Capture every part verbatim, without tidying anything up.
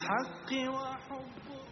الحق وحب.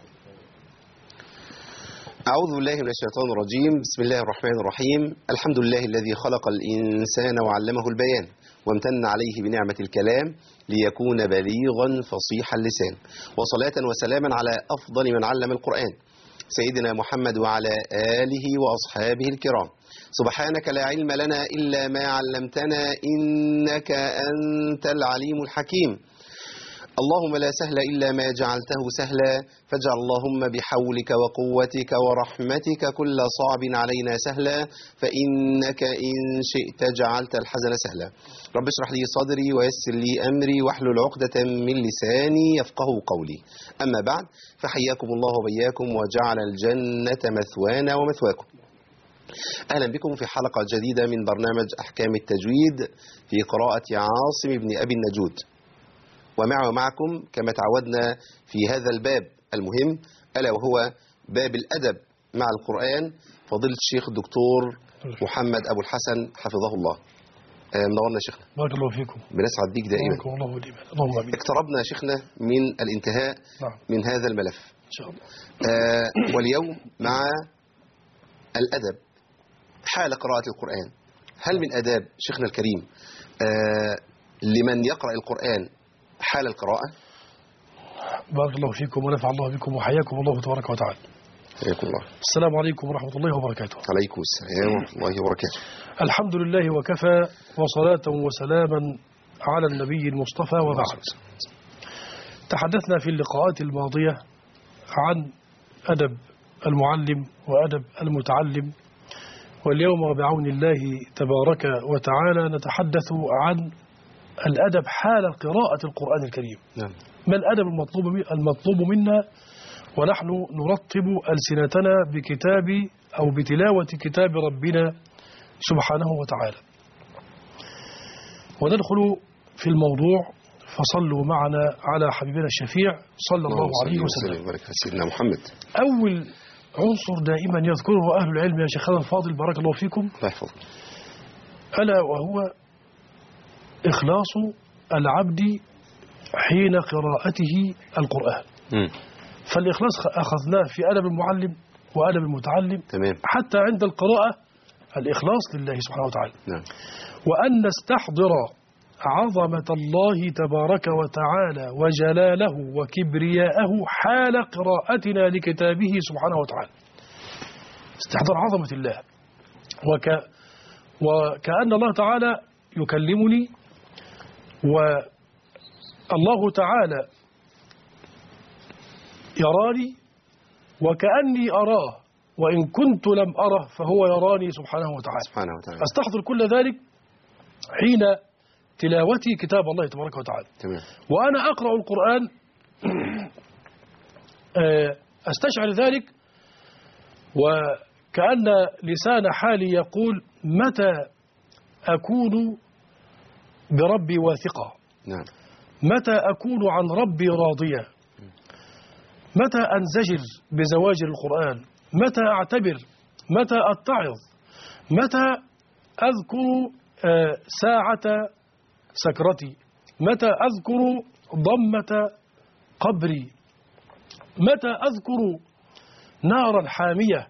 أعوذ بالله من الشيطان الرجيم. بسم الله الرحمن الرحيم. الحمد لله الذي خلق الإنسان وعلمه البيان وامتن عليه بنعمة الكلام ليكون بليغا فصيح اللسان، وصلاة وسلاما على أفضل من علم القرآن سيدنا محمد وعلى آله وأصحابه الكرام. سبحانك لا علم لنا إلا ما علمتنا إنك أنت العليم الحكيم. اللهم لا سهل إلا ما جعلته سهلا، فاجعل اللهم بحولك وقوتك ورحمتك كل صعب علينا سهلا، فإنك إن شئت جعلت الحزن سهلا. رب اشرح لي صدري ويسر لي أمري واحلل عقدة من لساني يفقه قولي. أما بعد، فحياكم الله وبياكم وجعل الجنة مثوانا ومثواكم. أهلا بكم في حلقة جديدة من برنامج أحكام التجويد في قراءة عاصم بن أبي النجود، ومع ومعكم كما تعودنا في هذا الباب المهم ألا وهو باب الأدب مع القرآن فضيلة الشيخ الدكتور محمد أبو الحسن حفظه الله. منورنا شيخنا. بارك الله فيكم. بنسعد بيك دائما. بارك الله وديما. اللهم امين. اقتربنا شيخنا من الانتهاء نعم. من هذا الملف ان شاء الله. آه واليوم مع الأدب حال قراءة القرآن. هل من آداب شيخنا الكريم آه لمن يقرأ القرآن حال القراءة؟ بارك الله فيكم ونفع الله بكم وحياكم الله تبارك وتعالى. حياكم الله. السلام عليكم ورحمة الله وبركاته. عليكم السلام ورحمة الله وبركاته. الحمد لله وكفى، وصلاة وسلاما على النبي المصطفى، وبعد. تحدثنا في اللقاءات الماضية عن أدب المعلم وأدب المتعلم، واليوم بعون الله تبارك وتعالى نتحدث عن الأدب حال قراءة القرآن الكريم. نعم. ما الأدب المطلوب المطلوب منا ونحن نرطب ألسنتنا بكتاب أو بتلاوة كتاب ربنا سبحانه وتعالى. وندخل في الموضوع، فصلوا معنا على حبيبنا الشفيع صلى الله عليه وسلم. وبارك على سيدنا محمد. أول عنصر دائما يذكره أهل العلم يا شيخنا الفاضل بارك الله فيكم، الله يحفظك، ألا وهو إخلاص العبد حين قراءته القرآن. م. فالإخلاص أخذناه في أدب المعلم وأدب المتعلم. تمام. حتى عند القراءة الإخلاص لله سبحانه وتعالى. نعم. وأن نستحضر عظمة الله تبارك وتعالى وجلاله وكبرياءه حال قراءتنا لكتابه سبحانه وتعالى. استحضار عظمة الله، وك وكأن الله تعالى يكلمني، والله تعالى يراني وكأني أراه، وإن كنت لم أره فهو يراني سبحانه وتعالى. سبحانه وتعالى. أستحضر كل ذلك حين تلاوتي كتاب الله تبارك وتعالى. تمام. وأنا أقرأ القرآن أستشعر ذلك، وكأن لسان حالي يقول متى أكون بربي واثقا، نعم. متى أكون عن ربي راضيا، متى أنزجر بزواجر القرآن، متى أعتبر، متى أتعظ، متى أذكر ساعة سكرتي، متى أذكر ضمة قبري، متى أذكر نارا حامية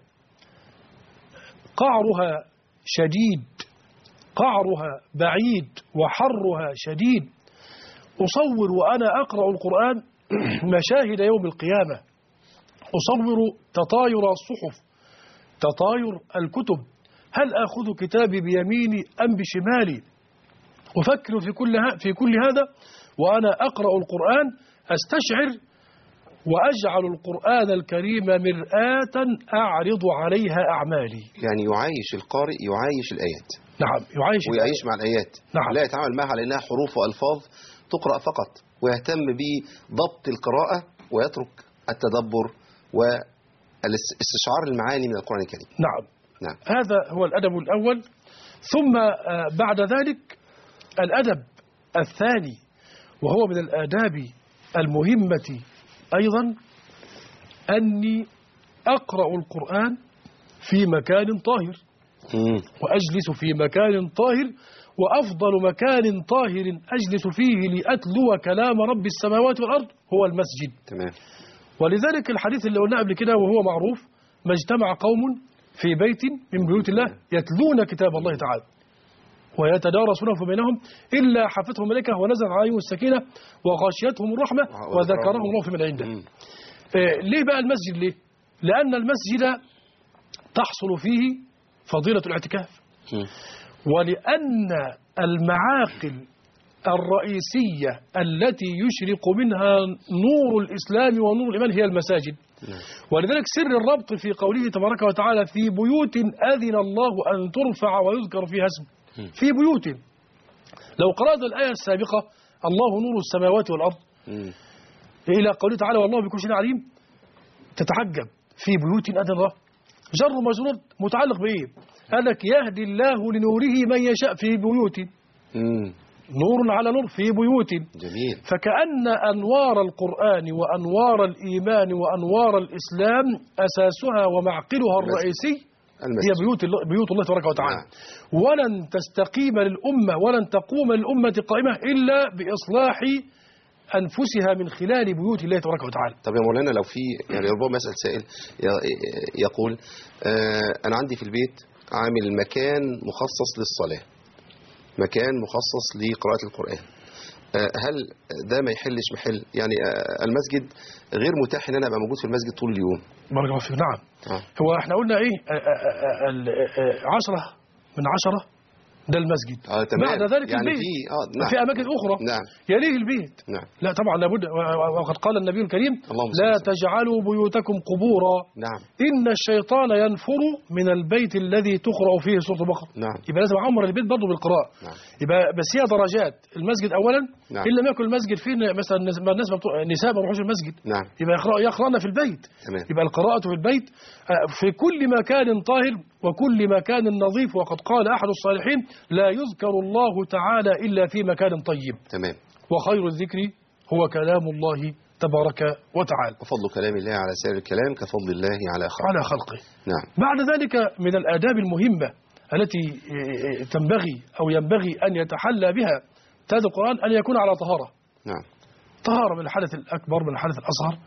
قعرها شديد، قعرها بعيد وحرها شديد. أصور وأنا أقرأ القرآن مشاهد يوم القيامة، أصور تطاير الصحف، تطاير الكتب، هل أخذ كتابي بيميني أم بشمالي؟ أفكر في كل في كل هذا وأنا أقرأ القرآن، أستشعر وأجعل القرآن الكريم مرآة أعرض عليها أعمالي. يعني يعايش القارئ، يعايش الآيات. نعم، يعايش ويعيش مع الآيات. نعم. لا يتعامل معها على أنها حروف وألفاظ تقرأ فقط، ويهتم بضبط القراءة ويترك التدبر والاستشعار المعاني من القرآن الكريم. نعم. نعم. هذا هو الأدب الأول. ثم بعد ذلك الأدب الثاني، وهو من الآداب المهمة أيضا، أني أقرأ القرآن في مكان طاهر، مم. وأجلس في مكان طاهر وأفضل مكان طاهر أجلس فيه لأتلو كلام رب السماوات والأرض هو المسجد. تمام. ولذلك الحديث اللي قلناه قبل كده وهو معروف: ما اجتمع قوم في بيت من بيوت الله يتلون كتاب الله تعالى ويتدارسونه بينهم إلا حفتهم الملائكة ونزل عليهم السكينة وغشيتهم الرحمة وذكرهم الله في من عنده. آه ليه بقى المسجد؟ ليه؟ لأن المسجد تحصل فيه فضيلة الاعتكاف، ولأن المعاقل الرئيسية التي يشرق منها نور الإسلام ونور الإيمان هي المساجد. ولذلك سر الربط في قوله تبارك وتعالى: في بيوت أذن الله أن ترفع ويذكر فيها اسمه. في بيوت. لو قرأت الآية السابقة: الله نور السماوات والأرض، إلى قوله تعالى: والله بكل شيء عليم، تتعجب في بيوت أذن الله. جر مجرور متعلق بإيه؟ قال لك: يهدي الله لنوره من يشاء في بيوت. نور على نور في بيوت. جميل. فكأن أنوار القرآن وأنوار الإيمان وأنوار الإسلام أساسها ومعقلها الرئيسي المسجد. هي بيوت الله بيوت الله تبارك وتعالى. نعم. ولن تستقيم للأمة ولن تقوم للأمة قائمة إلا بإصلاح أنفسها من خلال بيوت الله تبارك وتعالى. طب يا مولانا، لو في يعني ربما يسأل سائل يقول: آه أنا عندي في البيت عامل مكان مخصص للصلاة، مكان مخصص لقراءة القرآن، آه هل ده ما يحلش محل؟ يعني آه المسجد غير متاح ان انا ابقى موجود في المسجد طول اليوم. بارك الله فيك. نعم. آه. هو احنا قلنا ايه؟ عشرة من عشرة ده المسجد. آه بعد ذلك يعني البيت. في آه نعم. في اماكن اخرى. نعم. يليه البيت. نعم. لا طبعا لابد، وقد قال النبي الكريم: لا تجعلوا بيوتكم قبورا. نعم. ان الشيطان ينفر من البيت الذي تقرأ فيه سورة البقرة. نعم. يبقى لازم اعمر البيت برضه بالقراءة. نعم. يبقى بس هي درجات. المسجد اولا. نعم. ان لم يكن المسجد فيه مثلا الناس النساء ما يروحوش المسجد. نعم. يبقى يقرأ يقرأن في البيت. تمام. يبقى القراءة في البيت في كل مكان طاهر وكل مكان نظيف. وقد قال أحد الصالحين: لا يذكر الله تعالى إلا في مكان طيب. تمام. وخير الذكر هو كلام الله تبارك وتعالى. وفضل كلام الله على سائر الكلام كفضل الله على خلقه. على خلقه. نعم. بعد ذلك من الآداب المهمة التي تنبغي أو ينبغي أن يتحلى بها تلاوة القرآن أن يكون على طهارة. نعم. طهارة من الحدث الأكبر من الحدث الأصغر.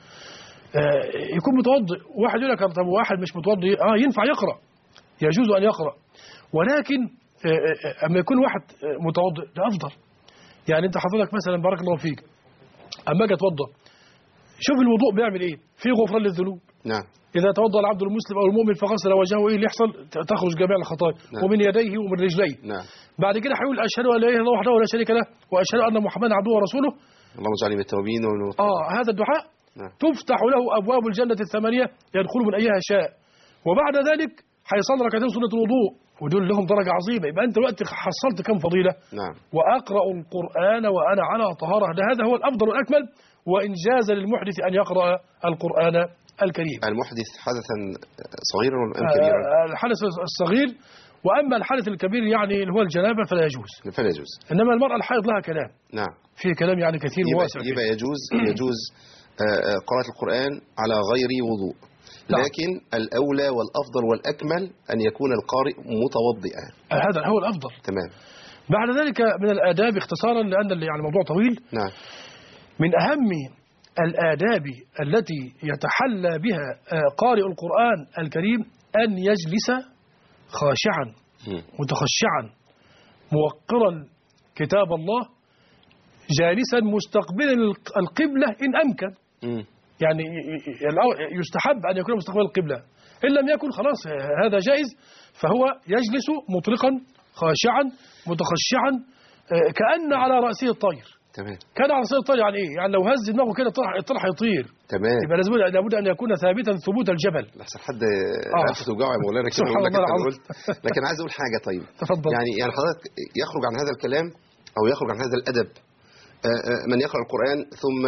يكون متوضئ. واحد يقول لك: طب واحد مش متوضئ اه ينفع يقرأ، يجوز أن يقرأ، ولكن أما يكون واحد متوضئ ده أفضل. يعني أنت حضرتك مثلا بارك الله فيك أما أجي أتوضأ، شوف الوضوء بيعمل إيه؟ فيه غفران للذنوب. نعم. إذا توضأ العبد المسلم أو المؤمن فغسل وجهه، إيه اللي يحصل؟ تخرج جميع الخطايا. نعم. ومن يديه ومن رجليه. نعم. بعد كده هيقول: أشهد أن لا إله إلا الله وحده لا شريك له وأشهد أن محمدا عبده ورسوله. اللهم اجعلني من التوابين والمتطهرين. آه هذا الدعاء. نعم. تفتح له أبواب الجنة الثمانية يدخل من أيها شاء. وبعد ذلك هيصلي ركعتين سنة الوضوء ودول لهم درجة عظيمة. يبقى أنت دلوقتي حصلت كم فضيلة. نعم. وأقرأ القرآن وأنا على طهارة، هذا هو الأفضل والأكمل. وإن جاز للمحدث أن يقرأ القرآن الكريم. المحدث حدثا صغيرا أم كبيرا؟ الحدث الصغير. وأما الحدث الكبير يعني اللي هو الجنابة فلا يجوز. فلا يجوز. إنما المرأة الحائض لها كلام. نعم. فيه كلام يعني كثير واسع. يبقى يجوز يجوز قراءة القرآن على غير وضوء. لكن الأولى والأفضل والأكمل أن يكون القارئ متوضئا. هذا هو الأفضل. تمام. بعد ذلك من الآداب اختصارا لأن يعني الموضوع طويل. نعم. من أهم الآداب التي يتحلى بها قارئ القرآن الكريم أن يجلس خاشعا متخشعا موقرا كتاب الله، جالسا مستقبلا القبلة إن أمكن. م. يعني يستحب أن يكون مستقبل القبلة، إن لم يكن خلاص هذا جائز. فهو يجلس مطرقا خاشعا متخشعا كأن على رأسه الطير. تمام. كان على رأسه الطير يعني إيه؟ يعني لو هز دماغه كده الطير هيطير. تمام. يبقى لازم لابد أن يكون ثابتا ثبوت الجبل. لحسن حد نفسه توجعه يا مولانا كده يقول لك أنت قلت. لكن عايز أقول حاجة. طيب تفضل. يعني يعني حضرتك يخرج عن هذا الكلام أو يخرج عن هذا الأدب من يقرأ القرآن ثم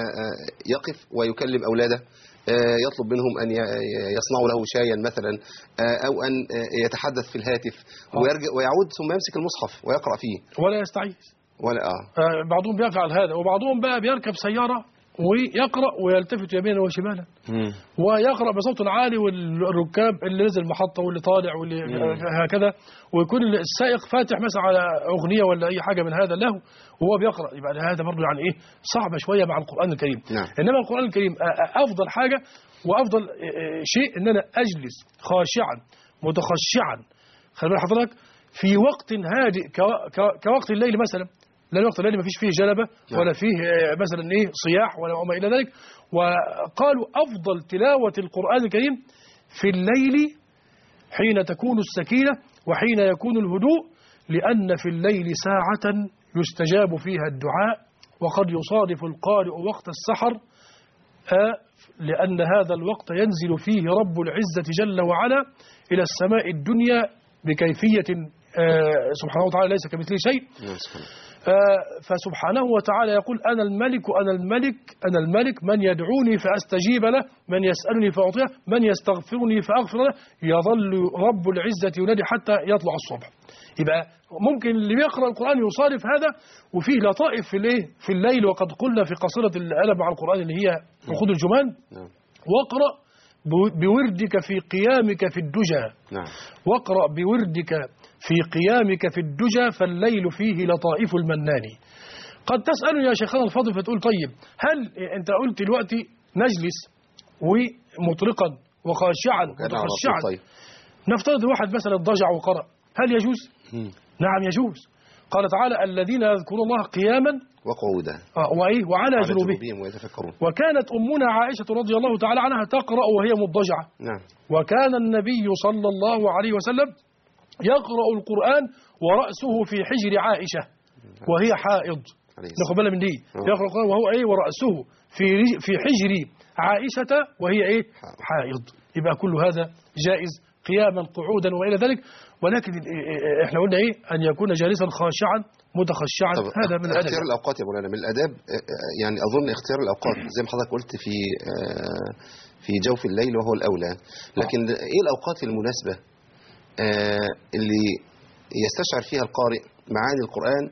يقف ويكلم أولاده، يطلب منهم أن يصنعوا له شايا مثلا أو أن يتحدث في الهاتف ويرجع ويعود ثم يمسك المصحف ويقرأ فيه ولا يستعيذ ولا آه. بعضهم بيفعل هذا، وبعضهم بقى بيركب سيارة ويقرأ ويلتفت يمينا وشمالا مم. ويقرأ بصوت عالي، والركاب اللي نزل المحطة واللي طالع واللي مم. هكذا، ويكون السائق فاتح مثلا على أغنية ولا أي حاجة من هذا له وهو بيقرأ. يبقى هذا برضه يعني إيه صعبة شوية مع القرآن الكريم. نعم. إنما القرآن الكريم أفضل حاجة وأفضل شيء إن أنا أجلس خاشعا متخشعا، خلي بال حضرتك، في وقت هادئ كوقت الليل مثلا، لأن وقت الليل ما فيش فيه جلبة ولا فيه مثلا إيه صياح ولا ما إلى ذلك. وقالوا أفضل تلاوة القرآن الكريم في الليل حين تكون السكينة وحين يكون الهدوء، لأن في الليل ساعة يستجاب فيها الدعاء، وقد يصادف القارئ وقت السحر، لأن هذا الوقت ينزل فيه رب العزة جل وعلا إلى السماء الدنيا بكيفية سبحانه وتعالى ليس كمثله شيء. فسبحانه وتعالى يقول أنا الملك أنا الملك أنا الملك، من يدعوني فأستجيب له، من يسألني فأعطيه، من يستغفرني فأغفر له، يظل رب العزة ينادي حتى يطلع الصبح. يبقى ممكن اللي بيقرأ القرآن يصادف هذا، وفيه لطائف في الايه في الليل. وقد قلنا في قصيدة الألم مع القرآن اللي هي عقود الجمان، واقرأ بوردك في قيامك في الدجى، واقرأ بوردك في قيامك في الدجى، فالليل فيه لطائف المنان. قد تسألني يا شيخنا الفاضل فتقول طيب هل أنت قلت دلوقتي نجلس ومطرقا وخاشعا ومتخشعا، طيب. نفترض واحد مثلا ضجع وقرأ، هل يجوز؟ مم. نعم يجوز. قال تعالى الذين يذكرون الله قياما وقعودا آه وإيه وعلى جنوبهم ويتفكرون. وكانت أمنا عائشة رضي الله تعالى عنها تقرأ وهي مضجعة. نعم. وكان النبي صلى الله عليه وسلم يقرأ القرآن ورأسه في حجر عائشة وهي حائض. ناخد بالنا من دي. يقرأ القرآن وهو ايه ورأسه في في حجر عائشة وهي ايه حائض. يبقى كل هذا جائز قياما قعودا والى ذلك. ولكن احنا قلنا ايه ان يكون جالسا خاشعا متخشعا. هذا من الادب. اختيار الاوقات يا مولانا من الاداب. يعني اظن اختيار الاوقات زي ما حضرتك قلت في في جوف الليل وهو الاولى. لكن ايه الاوقات المناسبه اللي يستشعر فيها القارئ معاني القرآن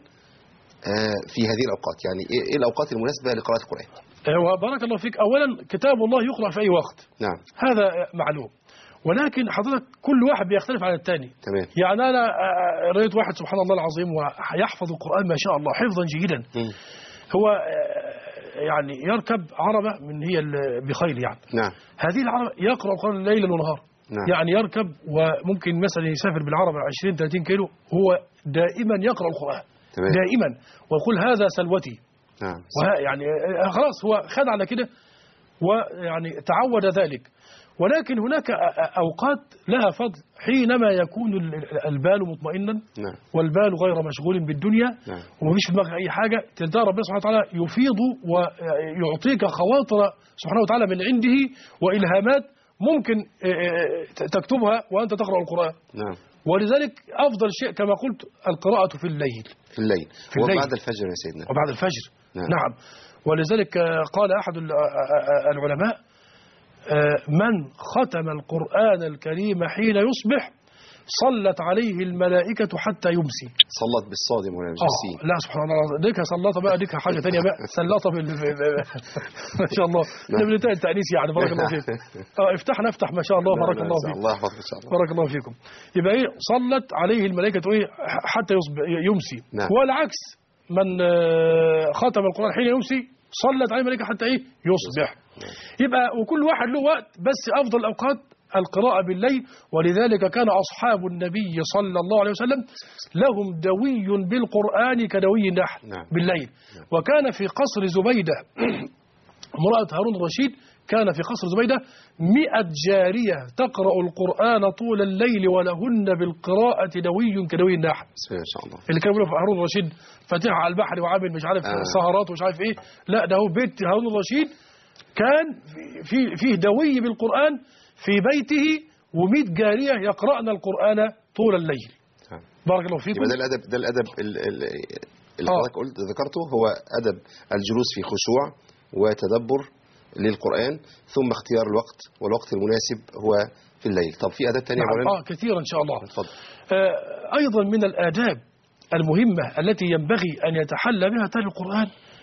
في هذه الأوقات؟ يعني إيه الأوقات المناسبة لقراءة القرآن؟ وبارك الله فيك. أولا كتاب الله يقرأ في أي وقت. نعم. هذا معلوم. ولكن حضرتك كل واحد بيختلف عن الثاني. تمام. يعني أنا رأيت واحد سبحان الله العظيم ويحفظ القرآن ما شاء الله حفظا جيدا. م. هو يعني يركب عربة من هي بخيل يعني. نعم. هذه العربة يقرأ القرآن ليلا ونهارا. نعم. يعني يركب وممكن مثلا يسافر بالعربة عشرين ثلاثين كيلو، هو دائما يقرأ القرآن. تمام. دائما ويقول هذا سلوتي. نعم. يعني خلاص هو خد على كده ويعني تعود ذلك. ولكن هناك أوقات لها فضل حينما يكون البال مطمئنا. نعم. والبال غير مشغول بالدنيا. نعم. ومفيش في دماغك أي حاجة، تلقى ربنا سبحانه وتعالى يفيض ويعطيك خواطر سبحانه وتعالى من عنده وإلهامات ممكن تكتبها وأنت تقرأ القرآن. نعم. ولذلك أفضل شيء كما قلت القراءة في الليل. في الليل. في الليل. وبعد الفجر يا سيدنا. وبعد الفجر. نعم. نعم. ولذلك قال أحد العلماء من ختم القرآن الكريم حين يصبح صلت عليه الملائكة حتى يمسي. صلت بالصاد ولا بالسين؟ لا سبحان الله. ديكها سلطة بقى، ديكها حاجة تانية بقى، سلطة بال ما شاء الله. نبنتين التأنيس يعني. بارك الله فيك. اه افتحنا افتح ما شاء الله. بارك الله فيك. الله يحفظك ان شاء الله. بارك الله فيكم. يبقى ايه صلت عليه الملائكة ايه حتى يمسي. نعم. والعكس من ختم القرآن حين يمسي صلت عليه الملائكة حتى ايه يصبح. يبقى وكل واحد له وقت، بس أفضل الأوقات القراءة بالليل. ولذلك كان أصحاب النبي صلى الله عليه وسلم لهم دوي بالقرآن كدوي النحل. نعم. بالليل. نعم. وكان في قصر زبيدة امرأة هارون الرشيد، كان في قصر زبيدة مئة جارية تقرأ القرآن طول الليل ولهن بالقراءة دوي كدوي النحل. إن شاء الله. اللي كانوا بيقولوا في هارون الرشيد فاتحة على البحر وعامل مش عارف آه. سهرات ومش عارف ايه. لا ده هو بيت هارون الرشيد كان في فيه دوي بالقرآن في بيته ومئة جارية يقرأن القرآن طول الليل. آه. بارك الله فيكم. يبقى ده الأدب، ده الأدب اللي حضرتك قلت ذكرته، هو أدب الجلوس في خشوع وتدبر للقرآن، ثم اختيار الوقت، والوقت المناسب هو في الليل. طب في آداب تانية؟ نعم. آه كثيرا إن شاء الله. اتفضل. آه أيضا من الآداب المهمة التي ينبغي أن يتحلى بها تالي القرآن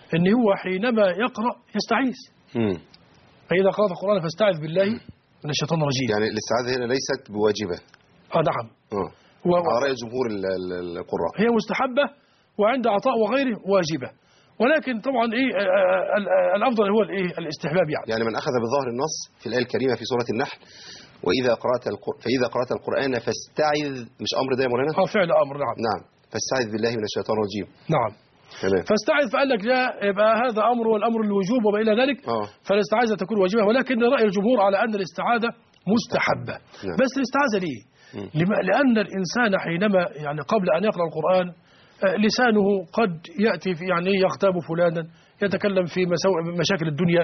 ان هو حينما يقرأ يستعيذ. مم. فإذا قرأت القرآن فاستعذ بالله من الشيطان الرجيم. يعني الاستعاذة هنا ليست بواجبة. اه نعم. اه و... على رأي جمهور ال- ال- القراء. هي مستحبة، وعند عطاء وغيره واجبة، ولكن طبعا ايه آه، آه، آه، الافضل هو الايه الاستحباب يعني. يعني من أخذ بظاهر النص في الآية الكريمة في سورة النحل، وإذا قرأت القر... فإذا قرأت القرآن فاستعذ، مش أمر ده يا مولانا؟ اه فعل امر. نعم نعم، فاستعذ بالله من الشيطان الرجيم. نعم. تمام. فاستعذ فقال لك لا، يبقى هذا امر، والامر الوجوب وما الى ذلك. اه فالاستعاذة تكون واجبة، ولكن رأي الجمهور على ان الاستعاذة مستحبة. نعم. بس الاستعاذة ليه؟ مم. لما- لان الانسان حينما يعني قبل ان يقرأ القرآن آه، لسانه قد يأتي في يعني يغتاب فلانا، يتكلم في مساو- مشاكل الدنيا.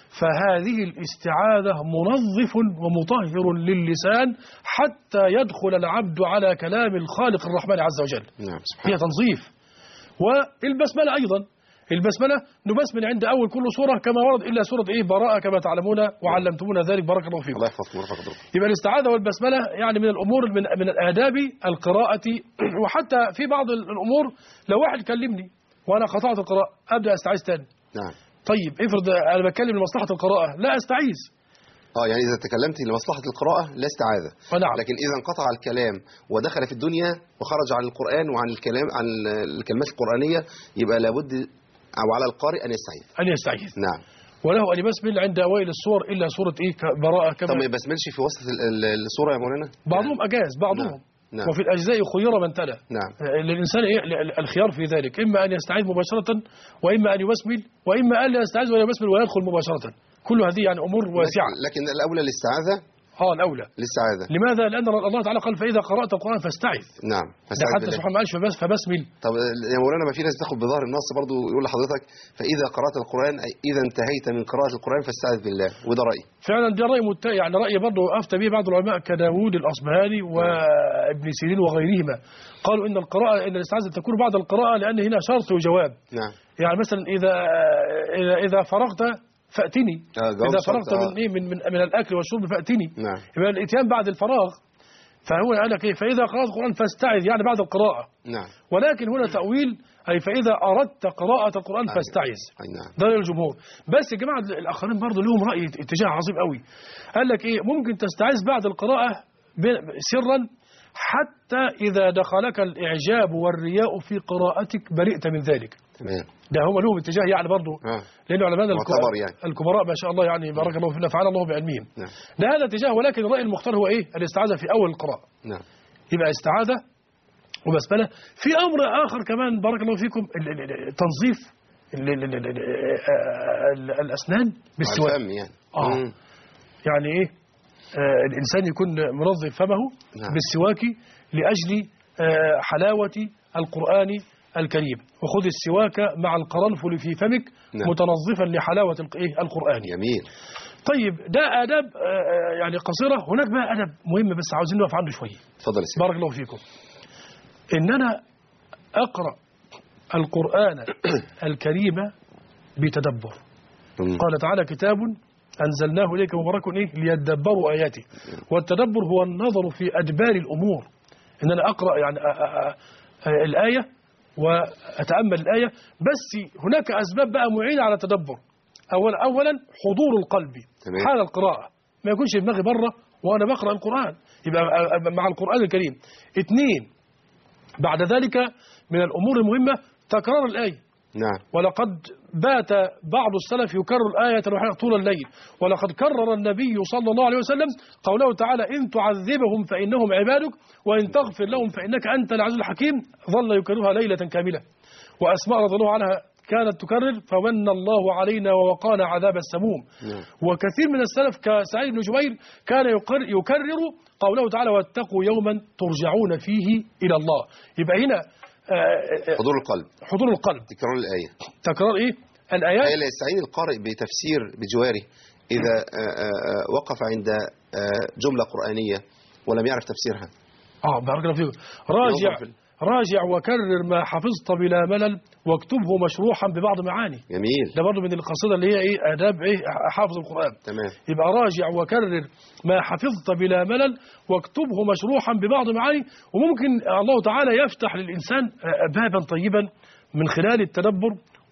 فهذه الاستعاذة منظف ومطهر للسان حتى يدخل العبد على كلام الخالق الرحمن عز وجل. نعم سبحان هي تنظيف. والبسملة أيضا، البسملة نبسمل عند أول كل سورة كما ورد، إلا سورة إيه براءة كما تعلمون وعلمتمونا ذلك بارك الله فيكم. الله يحفظكم ويرفع قدركم. يبقى الاستعاذة والبسملة يعني من الأمور من, من الآداب القراءة. وحتى في بعض الأمور لو واحد كلمني وأنا قطعت القراءة أبدأ أستعيذ تاني. نعم. طيب افرض أنا بتكلم لمصلحة القراءة لا أستعيذ. اه يعني إذا تكلمت لمصلحة القراءة لا استعاذة. فنعم. لكن إذا انقطع الكلام ودخل في الدنيا وخرج عن القرآن وعن الكلام عن الكلمات القرآنية يبقى لابد أو على القارئ أن يستعيذ. أن يستعيذ. نعم. وله أن يبسمل عند أوائل السور إلا سورة إيه براءة كما. طب ما يبسملش في وسط ال- ال- السورة يا مولانا؟ بعضهم أجاز بعضهم. نعم. وفي الأجزاء خير من تلا. نعم. للإنسان إيه الخيار في ذلك، إما أن يستعيذ مباشرة، وإما أن يبسمل، وإما أن لا يستعيذ ولا يبسمل ويدخل مباشرة. كل هذه يعني أمور واسعة. لكن الأولى الاستعاذة. اه الأولى الاستعاذة. لماذا؟ لأن الله تعالى قال فإذا قرأت القرآن فاستعذ. نعم. ده حتى سبحانه ما قالش فبس فبسمل. طب يا مولانا ما في ناس تاخد بظاهر النص برضو يقول لحضرتك فإذا قرأت القرآن أي إذا انتهيت من قراءة القرآن فاستعذ بالله، وده رأيي. فعلا ده رأي مت... يعني رأي برضه أفتى به بعض العلماء كداوود الأصبهاني وابن سيرين وغيرهما. قالوا إن القراءة إن الاستعاذة تكون بعد القراءة لأن هنا شرط وجواب. نعم. يعني مثلا إذا إذا, إذا فرغت فأتني. آه إذا فرغت آه. من إيه من من من الأكل والشرب فأتني. نعم. يبقى الإتيان بعد الفراغ. فهو قال لك إيه فإذا قرأت القرآن فاستعذ يعني بعد القراءة. نعم. ولكن هنا تأويل أي فإذا أردت قراءة القرآن أي. فاستعذ. أي نعم. ده للجمهور. بس يا جماعة الآخرين برضه لهم رأي اتجاه عظيم قوي. قال لك إيه ممكن تستعذ بعد القراءة سرا حتى إذا دخلك الإعجاب والرياء في قراءتك برئت من ذلك. تمام. ده هم لهم اتجاه يعني برضه. آه. لأن علماء معتبر يعني. الكبراء ما شاء الله يعني بارك الله فينا فعل الله بعلمهم. نعم. ده هذا اتجاه، ولكن الرأي المختار هو إيه الاستعاذة في أول القراءة. نعم. يبقى استعاذة وبسملة. في أمر آخر كمان بارك الله فيكم ال- ال- ال- تنظيف ال- ال- ال- ال- ال- الأسنان بالسواك. الفم يعني. آه. مم. يعني إيه آه الإنسان يكون منظف فمه نعم. بالسواك لأجل آه حلاوة القرآن الكريم. وخذ السواك مع القرنفل في فمك نعم. متنظفا لحلاوة الق- إيه القرآن. جميل. طيب ده آداب آه يعني قصيرة. هناك بقى أدب مهم بس عاوزين نقف عنده شوية. اتفضل يا سيدي. بارك الله فيكم. إن أنا أقرأ القرآن الكريم بتدبر. مم. قال تعالى كتاب أنزلناه إليك مبارك إيه ليدبروا آياته. والتدبر هو النظر في أدبار الأمور. إن أنا أقرأ يعني أ أ أ الآية وأتأمل الآية. بس هناك أسباب بقى معينة على التدبر. أولا أولا حضور القلب تمام. حال القراءة، ما يكونش دماغي بره وأنا بقرأ القرآن، يبقى مع القرآن الكريم. اثنين بعد ذلك من الأمور المهمة تكرار الآية. نعم. ولقد بات بعض السلف يكرر الآية الواحدة طول الليل. ولقد كرر النبي صلى الله عليه وسلم قوله تعالى إن تعذبهم فإنهم عبادك وإن تغفر لهم فإنك أنت العزيز الحكيم. ظل يكررها ليلة كاملة. وأسماء رضي الله عنها كانت تكرر فمن الله علينا ووقانا عذاب السموم. نعم. وكثير من السلف كسعيد بن جبير كان يكرر, يكرر قوله تعالى واتقوا يوما ترجعون فيه إلى الله. يبقى هنا آه حضور القلب. حضور القلب. تكرار الآية. تكرار إيه الآيات. أي لا يستعين القارئ بتفسير بجواره إذا آه، آه، وقف عند آه، جملة قرآنية ولم يعرف تفسيرها. اه بارك الله فيك. راجع راجع وكرر ما حفظت بلا ملل واكتبه مشروحا ببعض معاني. جميل. ده برضه من القصيدة اللي هي ايه آداب ايه حافظ القرآن. تمام. يبقى راجع وكرر ما حفظت بلا ملل واكتبه مشروحا ببعض معاني. وممكن الله تعالى يفتح للإنسان بابا طيبا من خلال التدبر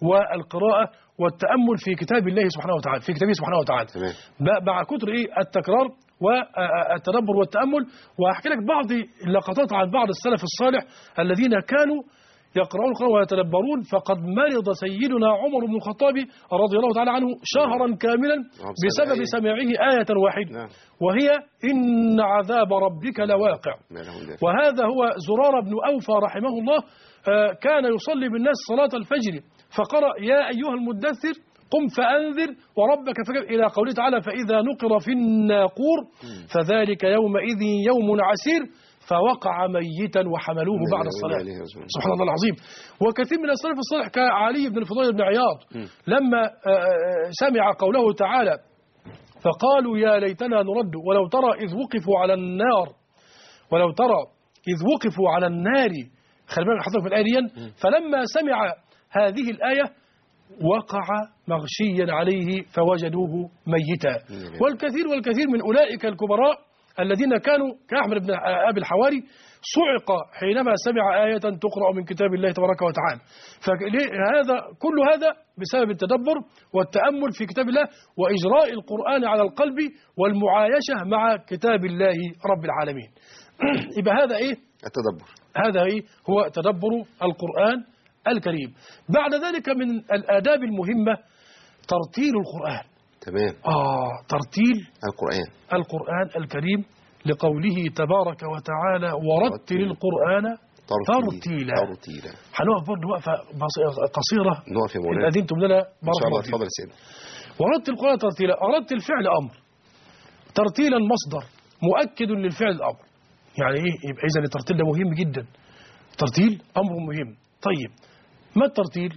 والقراءة والتأمل في كتاب الله سبحانه وتعالى، في كتابه سبحانه وتعالى. تمام. مع كتر إيه التكرار والتدبر والتأمل. وأحكي لك بعض اللقطات عن بعض السلف الصالح الذين كانوا يقرؤون القرآن ويتدبرون. فقد مرض سيدنا عمر بن الخطاب رضي الله تعالى عنه شهرا كاملا بسبب سماعه آية واحدة، وهي إن عذاب ربك لواقع. وهذا هو زرار بن أوفى رحمه الله، كان يصلي بالناس صلاة الفجر فقرأ يا أيها المدثر قم فأنذر وربك فكبر إلى قوله تعالى فإذا نقر في الناقور فذلك يومئذ يوم عسير فوقع ميتا وحملوه بعد الصلاة. سبحان الله العظيم. وكثير من السلف الصالح كعلي بن الفضيل بن عياض لما سمع قوله تعالى فقالوا يا ليتنا نرد ولو ترى إذ وقفوا على النار ولو ترى إذ وقفوا على النار. خلي بالك حضرتك في الآية دي. فلما سمع هذه الآية وقع مغشيا عليه فوجدوه ميتا. والكثير والكثير من أولئك الكبراء الذين كانوا كأحمد بن أبي الحواري صعق حينما سمع آية تقرأ من كتاب الله تبارك وتعالى. فهذا كل هذا بسبب التدبر والتأمل في كتاب الله وإجراء القرآن على القلب والمعايشة مع كتاب الله رب العالمين. يبقى هذا إيه؟ التدبر. هذا إيه؟ هو تدبر القرآن الكريم. بعد ذلك من الآداب المهمة ترتيل القرآن. تمام. آه ترتيل القرآن القرآن الكريم لقوله تبارك وتعالى ورتل القرآن ترتيلا. ترتيلا. هنقف برضه وقفة قصيرة نقف يا مولانا إن أذنتم لنا بارك الله فيكم. اتفضل يا سيدي. ورتل القرآن ترتيلا. أردت الفعل أمر، ترتيلا مصدر مؤكد للفعل الأمر. يعني إيه؟ يبقى إذا الترتيل ده مهم جدا. ترتيل أمر مهم. طيب ما الترتيل؟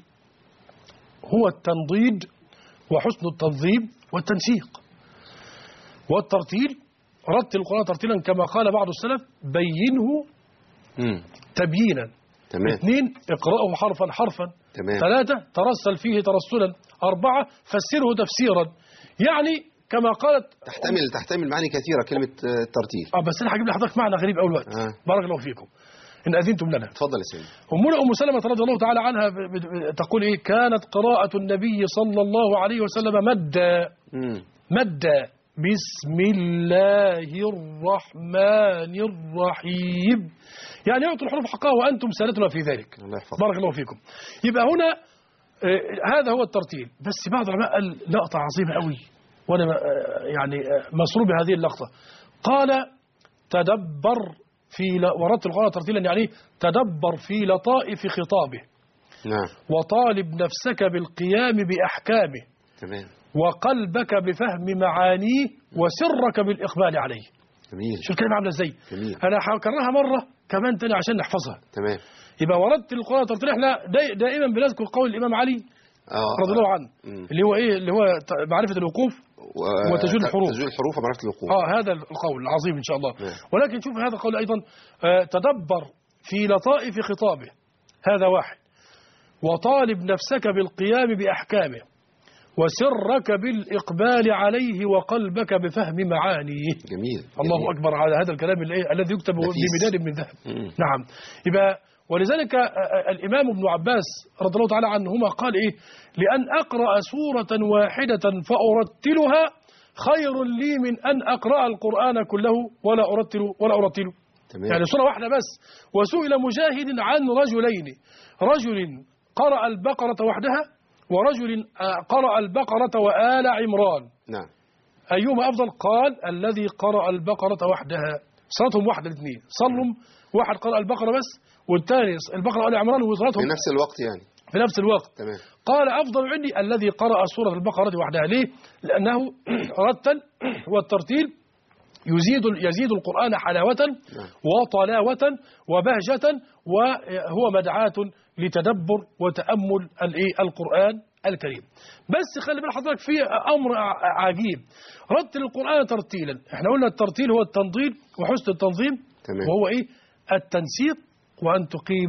هو التنضيد وحسن التنظيم والتنسيق. والترتيل رتل القرآن ترتيلا كما قال بعض السلف بينه مم. تبيينا. تمام. اثنين اقرأه حرفا حرفا. تمام. ثلاثة ترسل فيه ترسلا. أربعة فسره تفسيرا. يعني كما قالت تحتمل تحتمل معاني كثيرة كلمة الترتيل. اه بس انا هجيب لحضرتك معنى غريب اول وقت. آه. بارك الله فيكم إن أذنتم لنا. اتفضل يا سيدي. أمنا أم سلمة رضي الله تعالى عنها تقول إيه؟ كانت قراءة النبي صلى الله عليه وسلم مدا مدا بسم الله الرحمن الرحيم. يعني يعطوا الحروف حقها وأنتم سالتنا في ذلك. الله يحفظك. بارك الله فيكم. يبقى هنا آه هذا هو الترتيل. بس بعض العلماء قال لقطة عظيمة قوي وأنا آه يعني آه مسرور بهذه اللقطة. قال تدبر في ورتل القرآن ترتيلا يعني تدبر في لطائف خطابه. نعم. وطالب نفسك بالقيام بأحكامه. تمام. وقلبك بفهم معانيه وسرك بالإقبال عليه. جميل. شو الكلمة عاملة ازاي؟ جميل. أنا هكررها مرة كمان تاني عشان نحفظها. تمام. يبقى ورتل القرآن ترتيلا احنا دائما بنذكر قول الإمام علي آه رضي الله عنه مم. اللي هو إيه؟ اللي هو معرفة الوقوف و... وتجويد الحروف. تجويد الحروف ومعرفة الوقوف. اه هذا القول العظيم إن شاء الله. مم. ولكن شوف هذا القول أيضا آه تدبر في لطائف خطابه. هذا واحد. وطالب نفسك بالقيام بأحكامه وسرك بالإقبال عليه وقلبك بفهم معانيه. جميل. الله جميل. أكبر على هذا الكلام الذي يكتب بمداد من ذهب. مم. نعم. يبقى ولذلك الإمام ابن عباس رضي الله تعالى عنهما قال إيه؟ لأن أقرأ سورة واحدة فأرتلها خير لي من أن أقرأ القرآن كله ولا أرتل ولا أرتله. تمام. يعني سورة واحدة بس. وسئل مجاهد عن رجلين، رجل قرأ البقرة وحدها ورجل قرأ البقرة وآل عمران. نعم. أيهما أفضل؟ قال الذي قرأ البقرة وحدها. صلاتهم واحدة الاثنين. صلوا واحد قرأ البقرة بس والثاني البقرة وآل عمران وصلاتهم في نفس الوقت يعني. في نفس الوقت. تمام. قال أفضل عندي الذي قرأ سورة البقرة وحدها. ليه؟ لأنه رتل والترتيل يزيد يزيد القرآن حلاوة وطلاوة وبهجة وهو مدعاة لتدبر وتأمل القرآن الكريم. بس خلي بال حضرتك في أمر عجيب. رتل القرآن ترتيلا. احنا قلنا الترتيل هو التنظيم وحسن التنظيم. تمام. وهو ايه؟ التنسيق وأن تقيم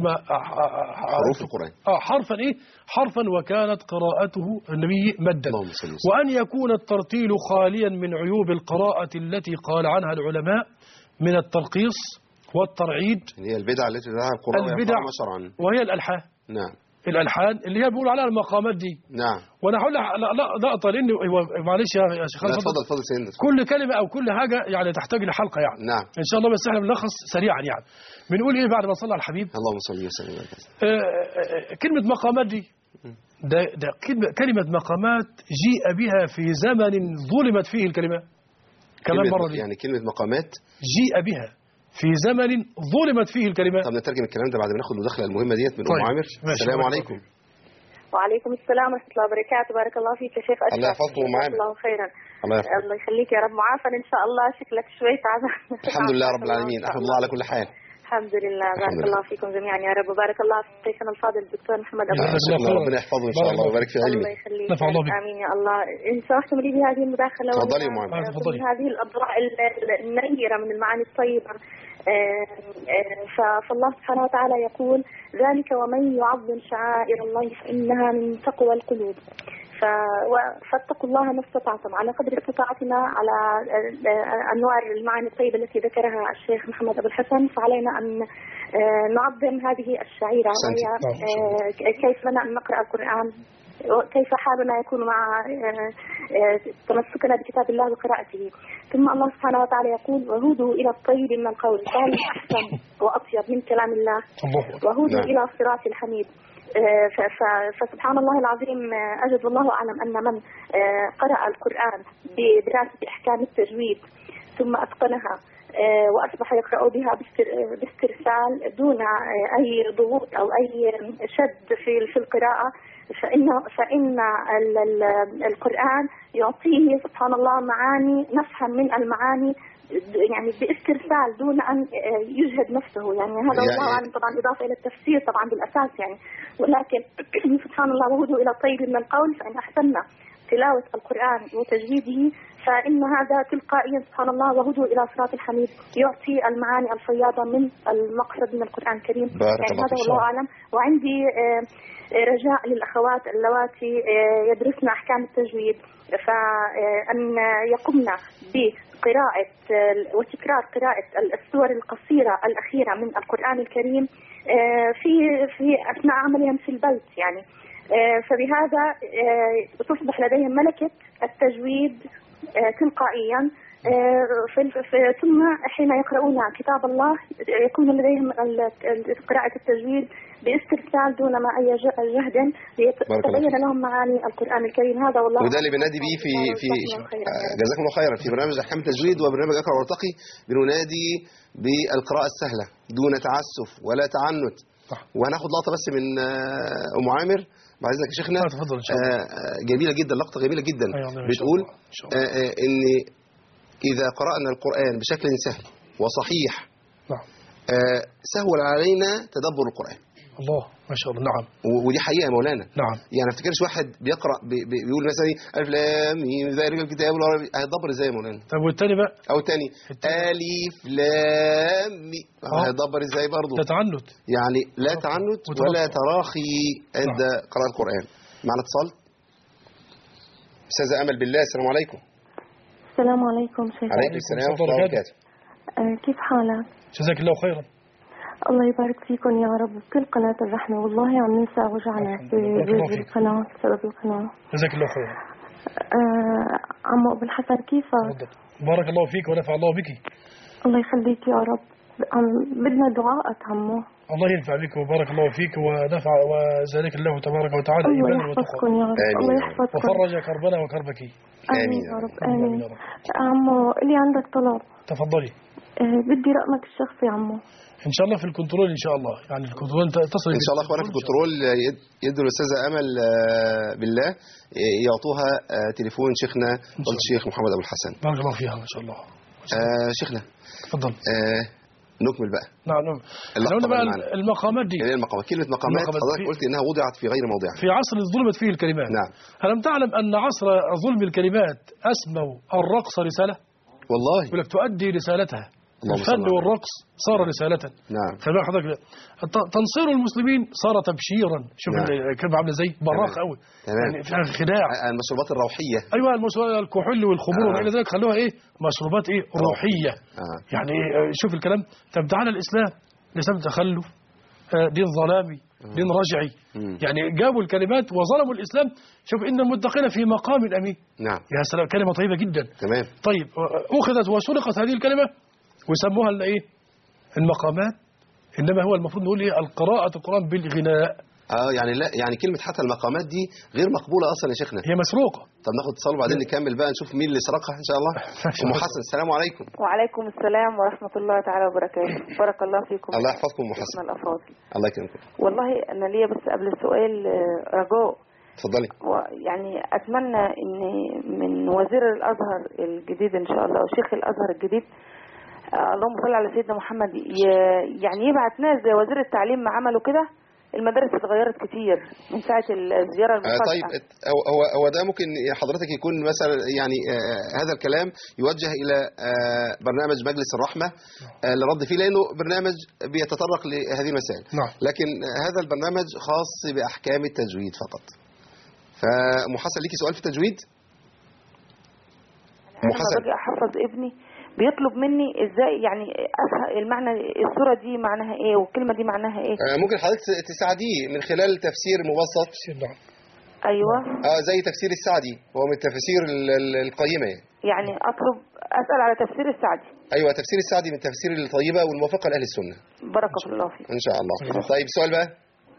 حروف القرآن آه حرفا إيه؟ حرفا وكانت قراءته النبي مدا. وأن يكون الترتيل خاليا من عيوب القراءة التي قال عنها العلماء من الترقيص والترعيد. هي البدع التي تدعها القراء البدع شرعا. وهي الألحان. نعم. الالحان اللي هي بيقولوا عليها المقامات دي. نعم. وانا هقول لا لا لقطه لان هو معلش يا شيخ لا اتفضل اتفضل سيدنا. كل كلمه او كل حاجه يعني تحتاج لحلقه يعني. نعم ان شاء الله، بس احنا بنلخص سريعا يعني. بنقول ايه بعد ما صلى على الحبيب؟ اللهم صل وسلم وبارك. كلمه مقامات دي ده ده كلمه كلمه مقامات جيء بها في زمن ظلمت فيه الكلمات. كمان مره دي يعني كلمه مقامات جيء بها في زمن ظلمت فيه الكلمات. طب نترجم الكلام ده بعد ما ناخد المداخله المهمه ديت من طيب. ام عامر. السلام عليكم. وعليكم السلام ورحمه الله وبركاته. بارك الله فيك يا شيخ اشرف. الله يحفظكم ام عامر. الله خيرا. الله يحفظك. الله يخليك يا رب. معافى ان شاء الله. شكلك شوي تعبان. الحمد لله رب العالمين. احمد الله على كل حال. الحمد لله. بارك الله فيكم جميعا يا رب. وبارك الله في شيخنا الفاضل الدكتور محمد ابو الله. ربنا يحفظه ان شاء الله ويبارك في علمه. الله يخليك. نفع الله بك. امين يا الله. ان سمحتم لي بهذه المداخله. تفضلي يا ام عامر. تفضلي. هذه الاضواء النيره من المعاني الطيبه. فالله سبحانه وتعالى يقول: ذلك ومن يعظم شعائر الله فإنها من تقوى القلوب. فاتقوا الله ما استطعتم على قدر استطاعتنا على أنواع المعاني الطيبة التي ذكرها الشيخ محمد أبو الحسن. فعلينا أن نعظم هذه الشعيرة، وهي كيف لنا أن نقرأ القرآن، وكيف حالنا يكون مع تمسكنا بكتاب الله وقراءته. ثم الله سبحانه وتعالى يقول: وهودوا إلى الطيب من القول، فهل أحسن وأطيب من كلام الله؟ وهودوا إلى صراط الحميد. فسبحان الله العظيم، أجد والله أعلم أن من قرأ القرآن بدراسة أحكام التجويد ثم أتقنها وأصبح يقرأ بها باسترسال دون أي ضغوط أو أي شد في في القراءة، فإن فإن القرآن يعطيه سبحان الله معاني نفهم من المعاني يعني باسترسال دون أن يجهد نفسه. يعني هذا يعني والله أعلم، طبعا إضافة إلى التفسير طبعا بالأساس يعني. ولكن سبحان الله، وهدوا إلى الطيب من القول، فإن أحسننا تلاوة القرآن وتجويده فإن هذا تلقائيا سبحان الله وهدوا إلى صراط الحميد يعطي المعاني الفياضة من المقصد من القرآن الكريم. يعني هذا والله أعلم. وعندي رجاء للأخوات اللواتي يدرسن أحكام التجويد فأن يقمن بقراءة وتكرار قراءة السور القصيرة الأخيرة من القرآن الكريم في في أثناء عملهم في البيت يعني. فبهذا تصبح لديهم ملكة التجويد تلقائيا، ثم حين يقرؤون كتاب الله يكون لديهم قراءة التجويد باسترسال دون ما أي جهد ليتبين لهم معاني القرآن الكريم. هذا والله وده اللي بنادي بيه في في جزاكم الله خيرا في برنامج أحكام التجويد وبرنامج أقرأ وارتقي. بننادي بالقراءة السهلة دون تعسف ولا تعنت. وهناخد لقطة بس من أم عامر بعد إذنك يا شيخنا. تفضل إن شاء الله. جميلة جدا، لقطة جميلة جدا. بتقول إن إذا قرأنا القرآن بشكل سهل وصحيح سهل علينا تدبر القرآن. الله ما شاء الله. نعم. ودي حقيقة يا مولانا. نعم. يعني ما افتكرش واحد بيقرأ بي بيقول مثلا ألف لام ميم ذلك الكتاب هيدبر ازاي يا مولانا؟ طب والتاني بقى؟ أو التاني ألف لام ميم هيدبر ازاي برضه؟ لا تعنت. يعني لا تعنت ولا تراخي عند قراءة القرآن. معنا اتصال. أستاذة أمل بالله، السلام عليكم. السلام عليكم شيخ. عليكم السلام ورحمة الله وبركاته. كيف حالك؟ جزاك الله خيرا. الله يبارك فيكم يا رب بكل قناة الرحمة. والله عم ننسى وجعنا بالقناة بسبب القناة. جزاك الله خيرا. آه عمو أبو الحسن كيفك؟ بارك الله فيك ونفع الله بك. الله يخليك يا رب. بدنا دعاءك عمو. الله ينفع بك وبارك الله فيك ونفع وذلك الله تبارك وتعالى. الله يحفظكم يا رب. الله يحفظكم وفرج كربنا وكربك. آمين يا رب. آمين. عمو لي عندك طلب. تفضلي. آه بدي رقمك الشخصي عمو. ان شاء الله في الكنترول ان شاء الله. يعني الكنترول تصل ان شاء الله اخوانا في الكنترول يدوا الاستاذه امل بالله يعطوها تليفون شيخنا فضيلة الشيخ محمد ابو الحسن. بارك الله فيها ان شاء الله. آه شيخنا تفضل. آه نكمل بقى. نعم نعم. احنا بقى المقامات دي. يعني المقامات كلمه مقامات حضرتك قلت انها وضعت في غير موضعها. في عصر ظلمت فيه الكلمات. نعم. ألم تعلم ان عصر ظلم الكلمات اسموا الرقص رساله؟ والله. يقول لك تؤدي رسالتها. الفن والرقص صار رسالة. نعم. خلي حضرتك تنصير المسلمين صار تبشيرا. شوف نعم. الكلمة عامله ازاي براق قوي يعني فيها خداع. المشروبات الروحية. ايوه المشروبات الكحول والخمور والى ذلك خلوها ايه مشروبات ايه روحية. آه. يعني شوف الكلام. طب تعالى الاسلام الاسلام تخلف دين ظلامي دين رجعي. مم. يعني جابوا الكلمات وظلموا الإسلام. شوف إن المتقين في مقام أمين. نعم. يا سلام، كلمة طيبة جدا. تمام. طيب أخذت وسرقت هذه الكلمة وسموها الإيه؟ المقامات. إنما هو المفروض نقول إيه؟ القراءة القرآن بالغناء. اه يعني لا يعني كلمة حتى المقامات دي غير مقبولة أصلا يا شيخنا. هي مسروقة. طب ناخد اتصال وبعدين نكمل بقى نشوف مين اللي سرقها إن شاء الله. أم حسن السلام عليكم. وعليكم السلام ورحمة الله تعالى وبركاته. بارك الله فيكم. الله يحفظكم أم حسن. الأفاضل. الله يكرمكم. والله أنا ليا بس قبل السؤال رجاء. اتفضلي. يعني أتمنى إن من وزير الأزهر الجديد إن شاء الله وشيخ الأزهر الجديد اللهم صل على سيدنا محمد يعني يبعت ناس زي وزير التعليم ما عملوا كده. المدارس اتغيرت كتير من ساعة الزيارة المفاجئة. آه طيب هو هو ده ممكن حضرتك يكون مثلا يعني آه هذا الكلام يوجه إلى آه برنامج مجلس الرحمة آه لرد فيه لأنه برنامج بيتطرق لهذه المسائل. نعم. لكن هذا البرنامج خاص بأحكام التجويد فقط. فأم حسن ليكي سؤال في التجويد؟ أنا لما باجي أحفظ ابني بيطلب مني ازاي يعني المعنى الصورة دي معناها ايه والكلمة دي معناها ايه. آه ممكن حضرتك تساعديه من خلال تفسير مبسط. ايوه. اه زي تفسير السعدي هو من التفاسير القيمة يعني. يعني اطلب اسأل على تفسير السعدي. ايوه تفسير السعدي من التفسير الطيبة والموافقة لأهل السنة. بارك الله فيك. ان شاء الله. طيب سؤال بقى.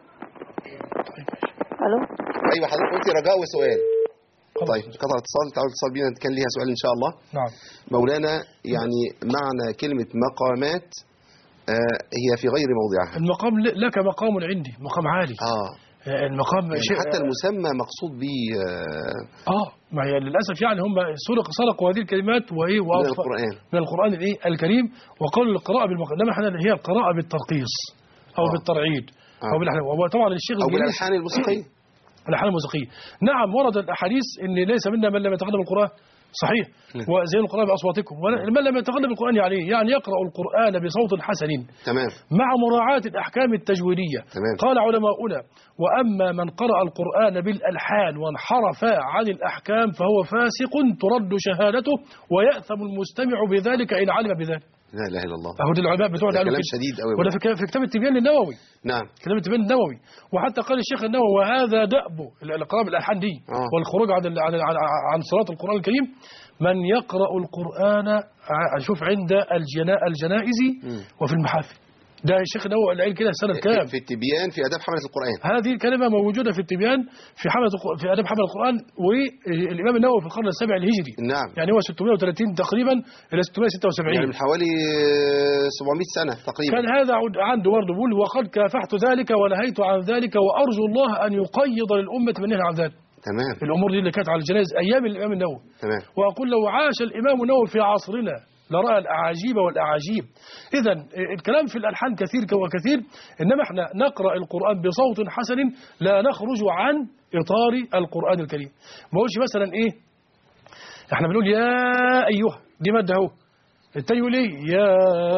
الو. ايوه حضرتك قلتي رجاء وسؤال. طيب قطع اتصال تعالوا اتصال بينا كان ليها سؤال ان شاء الله. نعم. مولانا يعني معنى كلمة مقامات آه هي في غير موضعها. المقام لك مقام عندي مقام عالي. اه المقام يعني شيء حتى المسمى مقصود به اه, آه ما هي للاسف يعني هم سرق سرقوا هذه الكلمات وايه من القرآن من القرآن الايه الكريم وقالوا القراءة بالمقام. انما احنا هي القراءة بالترقيص او آه. بالترعيد آه. او بالاحلام وطبعا الشيخ او بالالحان الموسيقية. الألحان الموسيقية. نعم ورد الأحاديث إن ليس منا من لم يتقدم القرآن صحيح وزين القرآن بأصواتكم من لم يتقدم القرآن يعني يعني يقرأ القرآن بصوت حسن تمام مع مراعاة الأحكام التجويدية. تمام. قال علماؤنا وأما من قرأ القرآن بالألحان وانحرف عن الأحكام فهو فاسق ترد شهادته ويأثم المستمع بذلك إن علم بذلك. لا اله الا الله. اهو دي العلماء بتوع كلام شديد قوي ولا في في كتاب التبيان النووي. نعم. كتاب التبيان النووي وحتى قال الشيخ النووي وهذا دأبه القراءة بالألحان دي آه. والخروج عن عن عن صراط القرآن الكريم من يقرأ القرآن شوف عند الجنا الجنائز وفي المحافل. ده الشيخ النووي قال كده سنة كام؟ في التبيان في آداب حملة القرآن. هذه الكلمة موجودة في التبيان في حملة في آداب حملة القرآن والإمام النووي في القرن السابع الهجري. نعم. يعني هو ستمائة وثلاثين تقريبا إلى ستمائة وستة وسبعين. يعني من حوالي سبعمائة سنة تقريبا. كان هذا عنده برضه بيقول وقد كافحت ذلك ونهيت عن ذلك وأرجو الله أن يقيض للأمة من نهى عن ذلك. تمام. الأمور دي اللي كانت على الجنائز أيام الإمام النووي. تمام. وأقول لو عاش الإمام النووي في عصرنا لرأى الأعاجيب والأعاجيب. إذا الكلام في الألحان كثير وكثير إنما احنا نقرأ القرآن بصوت حسن لا نخرج عن إطار القرآن الكريم. ما هوش مثلا إيه احنا بنقول يا أيها دي مادة اهو التاني يقول ايه يا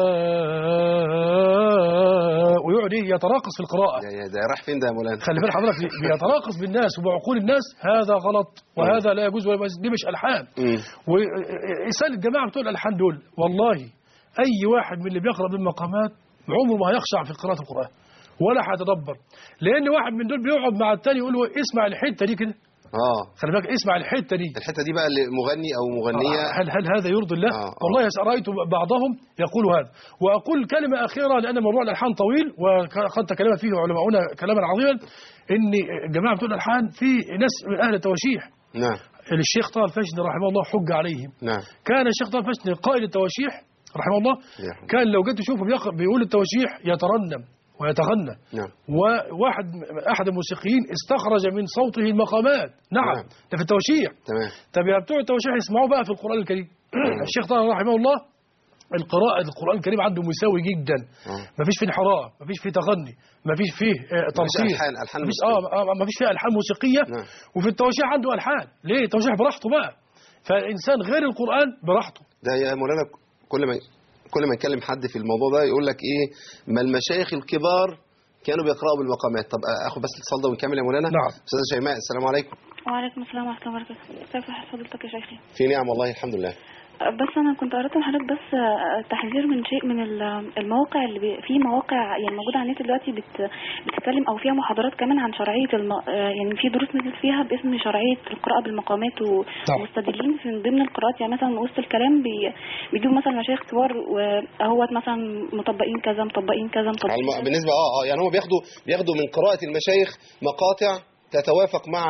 ويقعد ايه يتراقص في القراءة. يا ده راح فين ده يا مولانا؟ خلي بال حضرتك بيتراقص بالناس وبعقول الناس هذا غلط وهذا لا يجوز دي مش ألحان. وإنسان الجماعة بتوع الألحان دول والله أي واحد من اللي بيقرأ بالمقامات عمره ما هيخشع في قراءة القرآن ولا هيتدبر لأن واحد من دول بيقعد مع التاني يقول له اسمع الحتة دي كده. اه خلي بالك اسمع الحته دي الحته دي بقى لمغني او مغنيه. آه هل هل هذا يرضي الله؟ آه والله رايت بعضهم يقول هذا. واقول كلمه اخيره لان موضوع الالحان طويل وقد تكلم فيه علماؤنا كلاما عظيما ان الجماعه بتوع الالحان في ناس من اهل التواشيح. نعم. الشيخ طه الفشني رحمه الله حج عليهم. نعم. كان الشيخ طه الفشني قائد التواشيح رحمه الله نعم. كان لو جيت تشوفه بيقول التواشيح يترنم ويتغنى. نعم. وواحد أحد الموسيقيين استخرج من صوته المقامات. نعم. نعم. ده في التوشيح. تمام. طب يا بتوع التوشيح يسمعوا بقى في القرآن الكريم. الشيخ طه رحمه الله القراءة القرآن الكريم عنده مساوي جدا. ما فيش فيه انحراف ما فيش فيه تغني ما فيش فيه ترصيص ألحان ألحان مفيش اه ما فيش فيه ألحان موسيقية. نعم. وفي التوشيح عنده ألحان ليه التوشيح براحته بقى فالإنسان غير القرآن براحته. ده يا مولانا كل ما كل ما نكلم حد في الموضوع ده يقول لك ايه ما المشايخ الكبار كانوا بيقرأوا بالمقامات. طب اخد بس الاتصال ده ونكمل يا مولانا. نعم. استاذه شيماء السلام عليكم. وعليكم السلام ورحمه الله وبركاته. كيف حال فضيلتك يا شيخي؟ في نعم والله الحمد لله. بس انا كنت قرأت من حضرتك بس تحذير من شيء من المواقع اللي بي في مواقع يعني موجوده على النت دلوقتي بت بتتكلم او فيها محاضرات كمان عن شرعيه الم... يعني في دروس نزلت فيها باسم شرعيه القراءه بالمقامات ومستدلين في ضمن القراءات، يعني مثلا وسط الكلام بي... بيجيبوا مثلا مشايخ كبار وهوت مثلا مطبقين كذا مطبقين كذا مطبقين كذا. بالنسبه اه اه يعني هم بياخدوا بياخدوا من قراءه المشايخ مقاطع تتوافق مع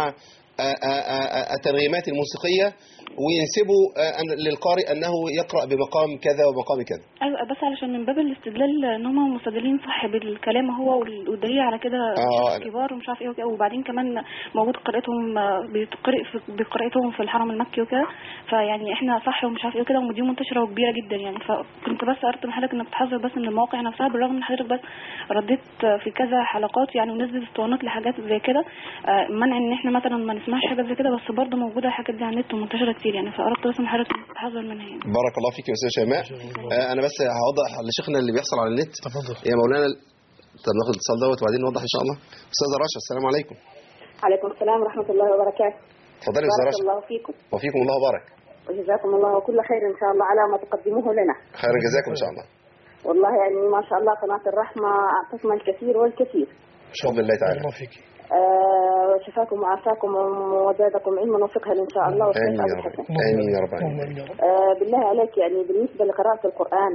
الترجمات الموسيقيه وينسبوا للقارئ انه يقرا بمقام كذا ومقام كذا. ايوه بس علشان من باب الاستدلال ان هم مستدلين صح بالكلام هو والدليل على كده آه كبار ومش عارف ايه وكده، وبعدين كمان موجود قراءتهم بتقرأ بقراءتهم في الحرم المكي وكده، فيعني احنا صح ومش عارف ايه وكده، ودي منتشره وكبيره جدا يعني. فكنت بس قرأت من حضرتك انك تحذر بس من المواقع نفسها، بالرغم ان حضرتك بس رديت في كذا حلقات يعني ونزل اسطوانات لحاجات زي كده منع ان احنا مثلا ما نسمعش حاجات زي كده، بس برضه موجوده الحاجات دي على النت ومنتشره كتير يعني، فقرأت بس من حضرتك تحذر منها يعني. بارك الله فيك يا استاذه شيماء. آه انا بس هوضح لشيخنا اللي بيحصل على النت. تفضل يا مولانا. طب ناخد الاتصال دوت وبعدين نوضح ان شاء الله. استاذه رشا السلام عليكم. عليكم السلام ورحمه الله وبركاته. اتفضلي يا استاذه رشا. بارك الله فيكم. وفيكم الله وبارك. وجزاكم الله كل خير ان شاء الله على ما تقدموه لنا. خير جزاكم ان شاء الله. والله يعني ما شاء الله قناه الرحمه اعطتنا الكثير والكثير. بفضل الله تعالى. الله فيك. آه شفاكم وعافاكم وزادكم علما وفقها ان شاء الله. امين يا رب. امين يا رب. آه بالله عليك يعني بالنسبه لقراءه القران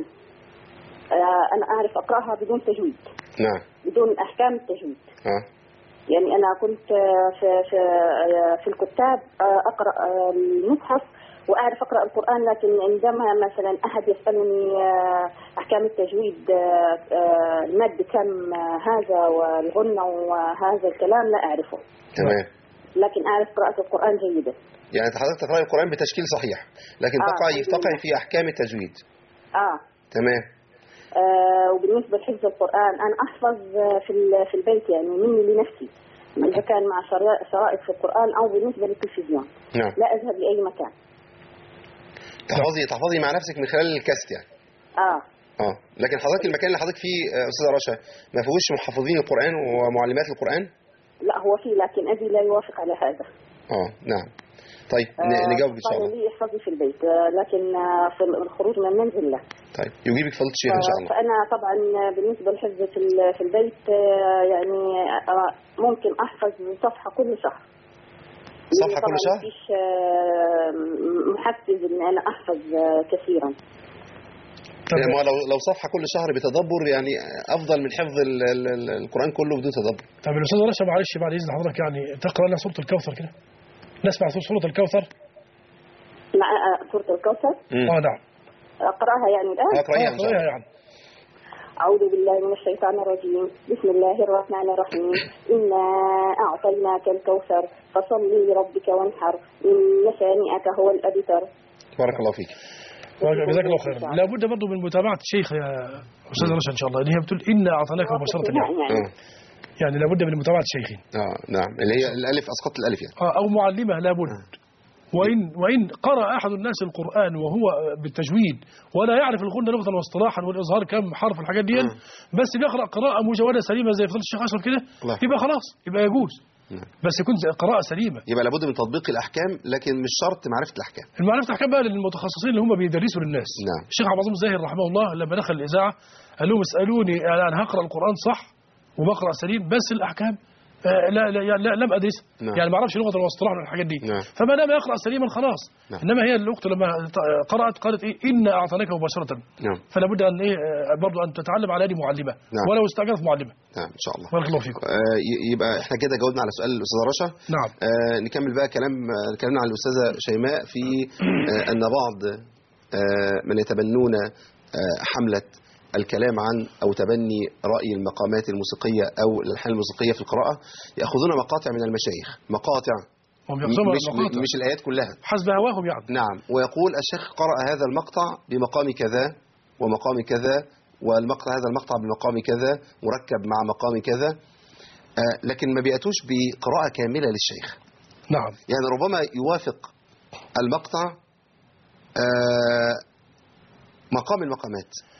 آه انا اعرف اقراها بدون تجويد. نعم. بدون احكام التجويد. اه يعني انا كنت في في في الكتاب اقرا المصحف واعرف اقرا القران، لكن عندما مثلا احد يسالني احكام التجويد المد كم هذا والغنه وهذا الكلام لا اعرفه. تمام. لكن اعرف قراءه القران جيدا. يعني حضرتك تقراي القران بتشكيل صحيح، لكن آه تقعي تقعي في احكام التجويد. اه تمام. آه وبالنسبه لحفظ القران انا احفظ في في البيت يعني مني لنفسي، اذا كان مع شرائط في القران او بالنسبه للتلفزيون. نعم. لا اذهب لاي مكان. تحفظي تحفظي مع نفسك من خلال الكاست يعني. اه اه لكن حضرتك المكان اللي حضرتك فيه استاذه رشا ما فيهوش محفظين القران ومعلمات القران؟ لا هو فيه، لكن ابي لا يوافق على هذا. اه نعم. طيب آه نجاوب ان شاء الله. قال لي احفظي في البيت لكن في الخروج من المنزل لا. طيب يجيبك فضيله الشيخ ان شاء الله. فانا طبعا بالنسبه للحفظ في في البيت يعني ممكن احفظ صفحه كل شهر. صفحه كل شهر؟ مفيش محفز ان انا احفظ كثيرا. يعني لو لو صفحه كل شهر بتدبر يعني افضل من حفظ ال ال ال القران كله بدون تدبر. طب الاستاذ رشا معلش بعد اذن حضرتك يعني تقرا لنا سوره الكوثر كده. نسمع سوره الكوثر. مع سوره الكوثر؟ اه نعم. اقراها يعني الان؟ اقراها ان شاء الله. يعني. أعوذ بالله من الشيطان الرجيم. بسم الله الرحمن الرحيم. إنا أعطيناك الكوثر فصل لربك وانحر إن شانئك هو الأبتر. بارك الله فيك. جزاك الله خيرا. لابد برضه من متابعة الشيخ يا أستاذ رشا إن شاء الله، اللي هي بتقول إنا أعطيناك مباشرة يعني. يعني. يعني لابد من متابعة الشيخين. اه نعم اللي هي الألف أسقط الألف يعني. آه أو معلمة لابد. وإن وإن قرأ أحد الناس القرآن وهو بالتجويد ولا يعرف الغنة لغة واصطلاحا والإظهار كم حرف الحاجات دي، بس بيقرأ قراءة مجودة سليمة زي فضيلة الشيخ أشرف كده، يبقى خلاص يبقى يجوز. بس يكون قراءة سليمة. يبقى لابد من تطبيق الأحكام، لكن مش شرط معرفة الأحكام. المعرفة الأحكام بقى للمتخصصين اللي هم بيدرسوا للناس. نعم. الشيخ عبد العظيم الزاهر رحمه الله لما دخل الإذاعة قال لهم اسألوني أنا هقرأ القرآن صح وبقرأ سليم، بس الأحكام لا لا, لا لم أدرسها. نعم. يعني ما اعرفش لغة واصطلاح والحاجات دي. نعم. فما دام يقرأ سليما خلاص. نعم. إنما هي الأخت لما قرأت قالت إيه إنا أعطيناك مباشرة. نعم. فلا بد أن إيه برضه أن تتعلم على يد معلمة. نعم. ولو استأجرت معلمة. نعم إن شاء الله. بارك الله فيكم. آه يبقى إحنا كده جاوبنا على سؤال الأستاذة رشا. نعم. آه نكمل بقى كلام كلامنا عن الأستاذة شيماء في آه أن بعض آه من يتبنون آه حملة الكلام عن أو تبني رأي المقامات الموسيقية أو الألحان الموسيقية في القراءة يأخذون مقاطع من المشايخ، مقاطع مش, مش الآيات كلها حسب هواهم يعني. نعم. ويقول الشيخ قرأ هذا المقطع بمقام كذا ومقام كذا، والمقطع هذا المقطع بمقام كذا مركب مع مقام كذا، آه لكن ما بيأتوش بقراءة كاملة للشيخ. نعم. يعني ربما يوافق المقطع آه مقام المقامات،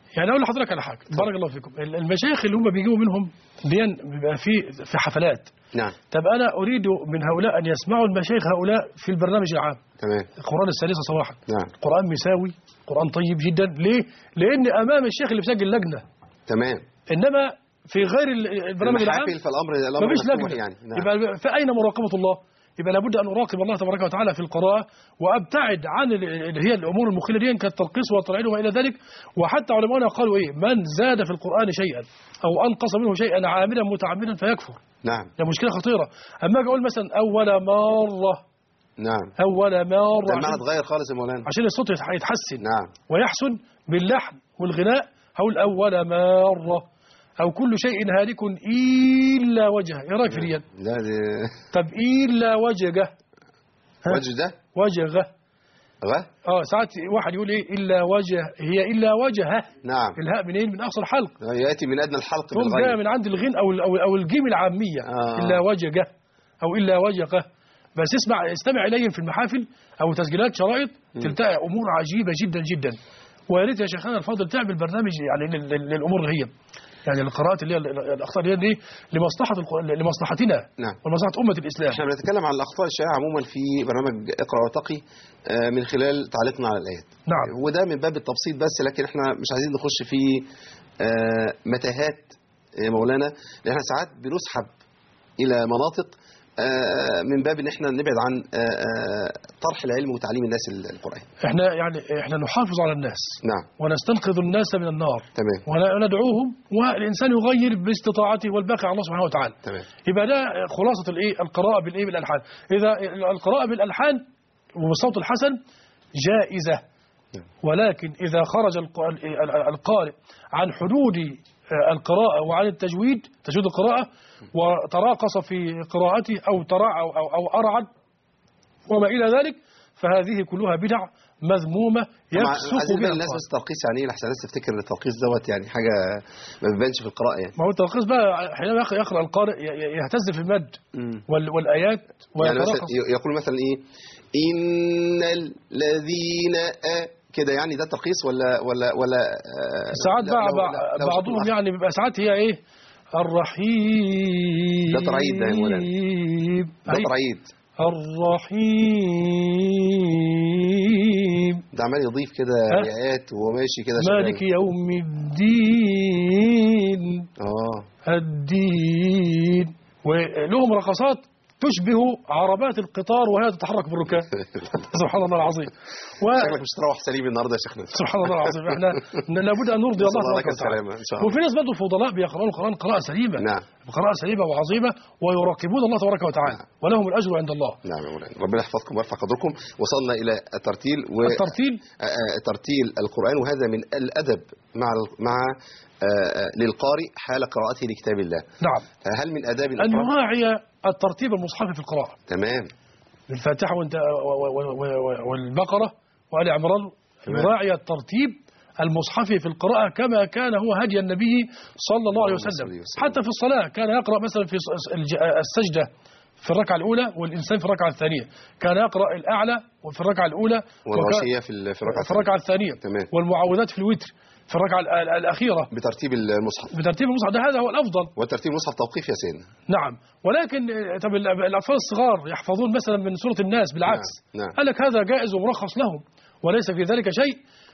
يعني اقول لحضرتك على حاجه، بارك الله فيكم. المشايخ اللي هم بيجيبوا منهم دي بيبقى في في حفلات. نعم. طب انا اريد من هؤلاء ان يسمعوا المشايخ هؤلاء في البرنامج العام. تمام. القران السادسه صباحا. نعم. قران مساوي، قران طيب جدا. ليه؟ لان امام الشيخ اللي بيسجل لجنه. تمام. انما في غير البرنامج العام فالامر الامر مفيش مفتوح لجنه. يعني. نعم. يبقى فاين مراقبه الله؟ يبقى لابد ان اراقب الله تبارك وتعالى في القراءه، وابتعد عن اللي هي الامور المخله دي كالترقيص والترعيل وما الى ذلك. وحتى علماؤنا قالوا ايه؟ من زاد في القران شيئا او انقص منه شيئا عاملا متعمدا فيكفر. نعم. ده مشكله خطيره. اما اجي اقول مثلا اول مره، نعم، اول مره، ده المعنى اتغير خالص يا مولانا، عشان الصوت يتحسن نعم ويحسن باللحن والغناء. هقول اول مره، او كل شيء هالك الا وجهه. ايه رايك في دي؟ لا دي طب الا وجهه، وجه ده وجهه. غ اه ساعات واحد يقول ايه الا وجه، هي الا وجهه. نعم. الهاء منين؟ من اقصى الحلق، ياتي من ادنى الحلق ثم جاء بالغير. من عند الغين او او او الجيم العاميه. آه. الا وجهه او الا وجهه. بس اسمع، استمع اليهم في المحافل او تسجيلات شرائط، تلتقي امور عجيبه جدا جدا. ويا ريت يا شيخنا الفاضل تعمل برنامج يعني لل- لل- للامور اللي هي يعني القراءات اللي هي الاخطاء اللي هي دي لمصلحه الق- لمصلحتنا، نعم. ولمصلحه امه الاسلام. احنا بنتكلم عن الاخطاء الشائعه عموما في برنامج اقرا وتقي آه، من خلال تعليقنا على الايات. نعم. وده من باب التبسيط بس، لكن احنا مش عايزين نخش في آه، متاهات يا مولانا، لان احنا ساعات بنسحب الى مناطق آه، من باب ان احنا نبعد عن آه، آه، طرح العلم وتعليم الناس القرآن. احنا يعني احنا نحافظ على الناس، نعم. ونستنقذ الناس من النار، تمام. وندعوهم، والانسان يغير باستطاعته والباقي على الله سبحانه وتعالى. تمام. يبقى ده خلاصه الايه؟ القراءه بالايه؟ بالالحان. اذا القراءه بالالحان وبالصوت الحسن جائزه، ولكن اذا خرج الق- القارئ عن حدود القراءه وعن التجويد، تجويد القراءه، وتراقص في قراءته او ترع او او, أو ارعد وما الى ذلك، فهذه كلها بدع مذمومه يفسق عايزين بها الناس القارئ. بس ترقيص يعني ايه، لحسن الناس تفتكر ان الترقيص دوت يعني حاجه ما بيبانش في القراءه يعني. ما هو التلخيص بقى حينما يقرأ القارئ يهتز في المد مم. وال- والآيات يعني مثلا ويترقص. يقول مثلا ايه ان الذين آ كده، يعني ده ترقيص ولا ولا ولا آه ساعات لا- بقى لو- بع- لا- لو بعضهم شكل يعني بيبقى ساعات هي ايه الرحيم، ده ترعيد ده يا مولانا. ده أي ترعيد، الرحيم ده عمال يضيف كده ها؟ آيات وهو ماشي كده شغال. مالك يوم الدين، اه الدين. ولهم رقصات تشبه عربات القطار وهي تتحرك بالركاب. سبحان الله العظيم. و... شكلك مش تروح سليم النهارده يا شيخنا. سبحان الله العظيم. احنا لابد ان نرضي الله تبارك وتعالى. السلامه ان شاء الله. وفي ناس برضه فضلاء بيقرأون القرآن قراءة سليمة، نعم. قراءة سليمة وعظيمة، ويراقبون الله تبارك وتعالى، ولهم الأجر عند الله. نعم يا مولانا، ربنا يحفظكم ويرفع قدركم. وصلنا الى الترتيل و الترتيل آه، آه، ترتيل القرآن، وهذا من الأدب مع مع آه، آه، للقارئ حال قراءته لكتاب الله. نعم، هل من آداب أن الإقراء؟ يراعي الترتيب المصحفي في القراءة، تمام. الفاتحة وانت و- و- و- و- والبقرة وآل عمران، تمام. يراعي الترتيب المصحفي في القراءة كما كان هو هدي النبي صلى الله عليه اللهم صل وسلم. وسلم. حتى في الصلاة كان يقرأ مثلا في ص- الج- السجدة في الركعة الأولى، والإنسان في الركعة الثانية كان يقرأ الأعلى وفي الركعة الأولى، والغاشية في ال- في الركعة في الركعة الثانية، تمام. والمعوذات في الوتر في الركعة ال- ال- الأخيرة بترتيب المصحف. بترتيب المصحف. ده هذا هو الأفضل. وترتيب المصحف توقيف يا سيدنا. نعم، ولكن آه، طب ال- الأطفال الصغار يحفظون مثلا من سورة الناس بالعكس. نعم، نعم. قال لك هذا جائز ومرخص لهم وليس في ذلك شيء.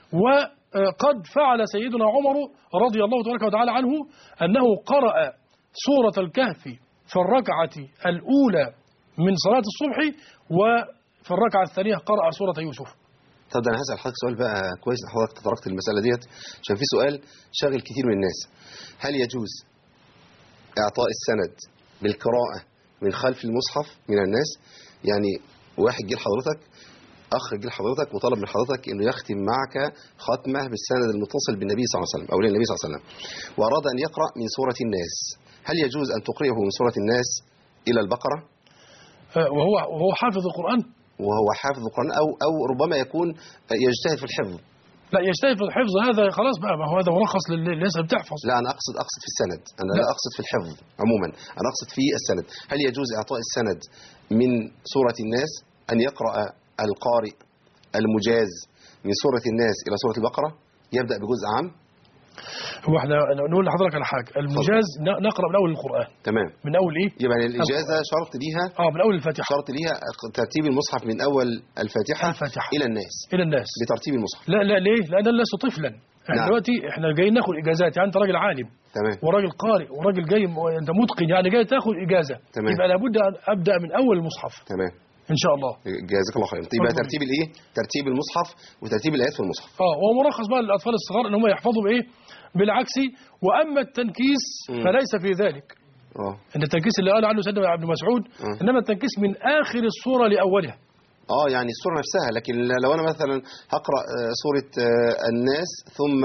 وقد فعل سيدنا عمر رضي الله تبارك وتعالى عنه أنه قرأ سورة الكهف في الركعة الأولى من صلاة الصبح، وفي الركعة الثانية قرأ سورة يوسف. طب ده انا هسأل حضرتك سؤال بقى كويس ان حضرتك تطرقت المسألة ديت، عشان في سؤال شاغل كتير من الناس. هل يجوز إعطاء السند بالقراءة من خلف المصحف من الناس؟ يعني واحد جه لحضرتك، أخ جه لحضرتك وطلب من حضرتك إنه يختم معك ختمة بالسند المتصل بالنبي صلى الله عليه وسلم أو للنبي صلى الله عليه وسلم، وأراد أن يقرأ من سورة الناس، هل يجوز أن تقرئه من سورة الناس إلى البقرة؟ آه، وهو وهو حافظ القرآن؟ وهو حافظ القرآن أو أو ربما يكون يجتهد في الحفظ. لا، يجتهد في الحفظ، هذا خلاص بقى، ما هو هذا مرخص لل- للناس اللي بتحفظ. لا أنا أقصد أقصد في السند، أنا لا, لا أقصد في الحفظ عموما، أنا أقصد في السند. هل يجوز إعطاء السند من سورة الناس، أن يقرأ القارئ المجاز من سورة الناس إلى سورة البقرة، يبدأ بجزء عام هو احنا نقول لحضرتك على حاجه، المجاز نقرا من اول القران. تمام. من اول ايه؟ يبقى الاجازه شرط ليها اه من اول الفاتحه، شرط ليها ترتيب المصحف من اول الفاتحه, الفاتحة. الى الناس الى الناس بترتيب المصحف. لا لا ليه؟ لان انا لست طفلا. احنا نعم. دلوقتي احنا جايين ناخد اجازات، يعني انت راجل عالم تمام وراجل قارئ وراجل جاي انت متقن، يعني جاي تاخد اجازه. تمام. يبقى لابد ان ابدا من اول المصحف. تمام ان شاء الله. جزاك الله خير. يبقى ترتيب الايه؟ ترتيب المصحف وترتيب الايات في المصحف. اه وهو مرخص بقى للاطفال الصغار ان هم يحفظوا بايه؟ بالعكس. واما التنكيس مم. فليس في ذلك. اه ان التنكيس اللي قال عنه سيدنا ابن مسعود آه. انما التنكيس من اخر السوره لاولها. اه يعني السوره نفسها، لكن لو انا مثلا هقرا آه، سوره آه، الناس ثم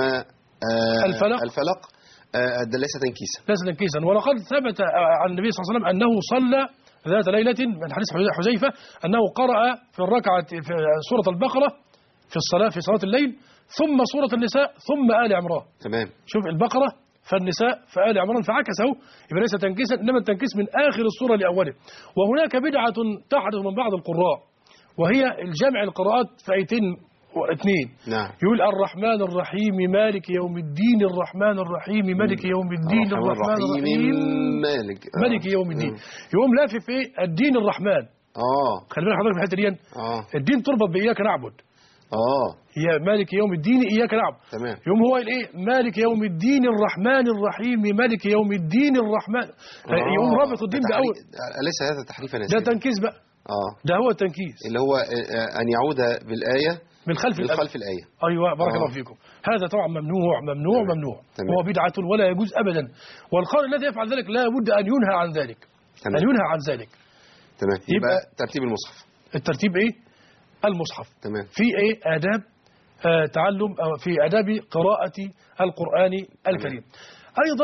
آه، الفلق. الفلق آه، ده ليس تنكيسا. ليس تنكيسا. ولقد ثبت عن النبي صلى الله عليه وسلم انه صلى ذات ليله من حديث حذيفه انه قرأ في الركعه في سوره البقره في الصلاه في صلاه الليل، ثم سوره النساء ثم آل عمران. تمام. شوف البقره فالنساء فآل عمران فعكسه، يبقى ليس تنكيسا انما التنكيس من اخر السوره لاوله. وهناك بدعه تحدث من بعض القراء وهي الجمع القراءات في ايتين واثنين. نعم. يقول الرحمن الرحيم مالك يوم الدين، الرحمن الرحيم مالك يوم الدين، الرحمن الرحيم مالك آه. مالك يوم الدين. مم. يقوم لافف ايه؟ الدين الرحمن. اه خلي بالك حضرتك في الحته دي. اه الدين تربط باياك نعبد. اه يا مالك يوم الدين اياك نعبد. تمام. يوم هو الايه؟ مالك يوم الدين الرحمن الرحيم مالك يوم الدين الرحمن. آه. يقوم رابط الدين ده باول. تحريف- أليس هذا تحريفا ده نسبيا؟ تنكيس بقى. اه ده هو التنكيس اللي هو آه، آه، ان يعود بالايه من خلف من الأب. خلف الايه. ايوه بارك آه. الله فيكم. هذا طبعا ممنوع ممنوع تمام. ممنوع. تمام. هو بدعة ولا يجوز ابدا. والقارئ الذي يفعل ذلك لا بد ان ينهى عن ذلك. تمام. ان ينهى عن ذلك. تمام. يبقى, يبقى ترتيب المصحف. الترتيب ايه؟ المصحف. تمام. في ايه؟ آداب آه تعلم أو في آداب قراءة القرآن الكريم. أيضا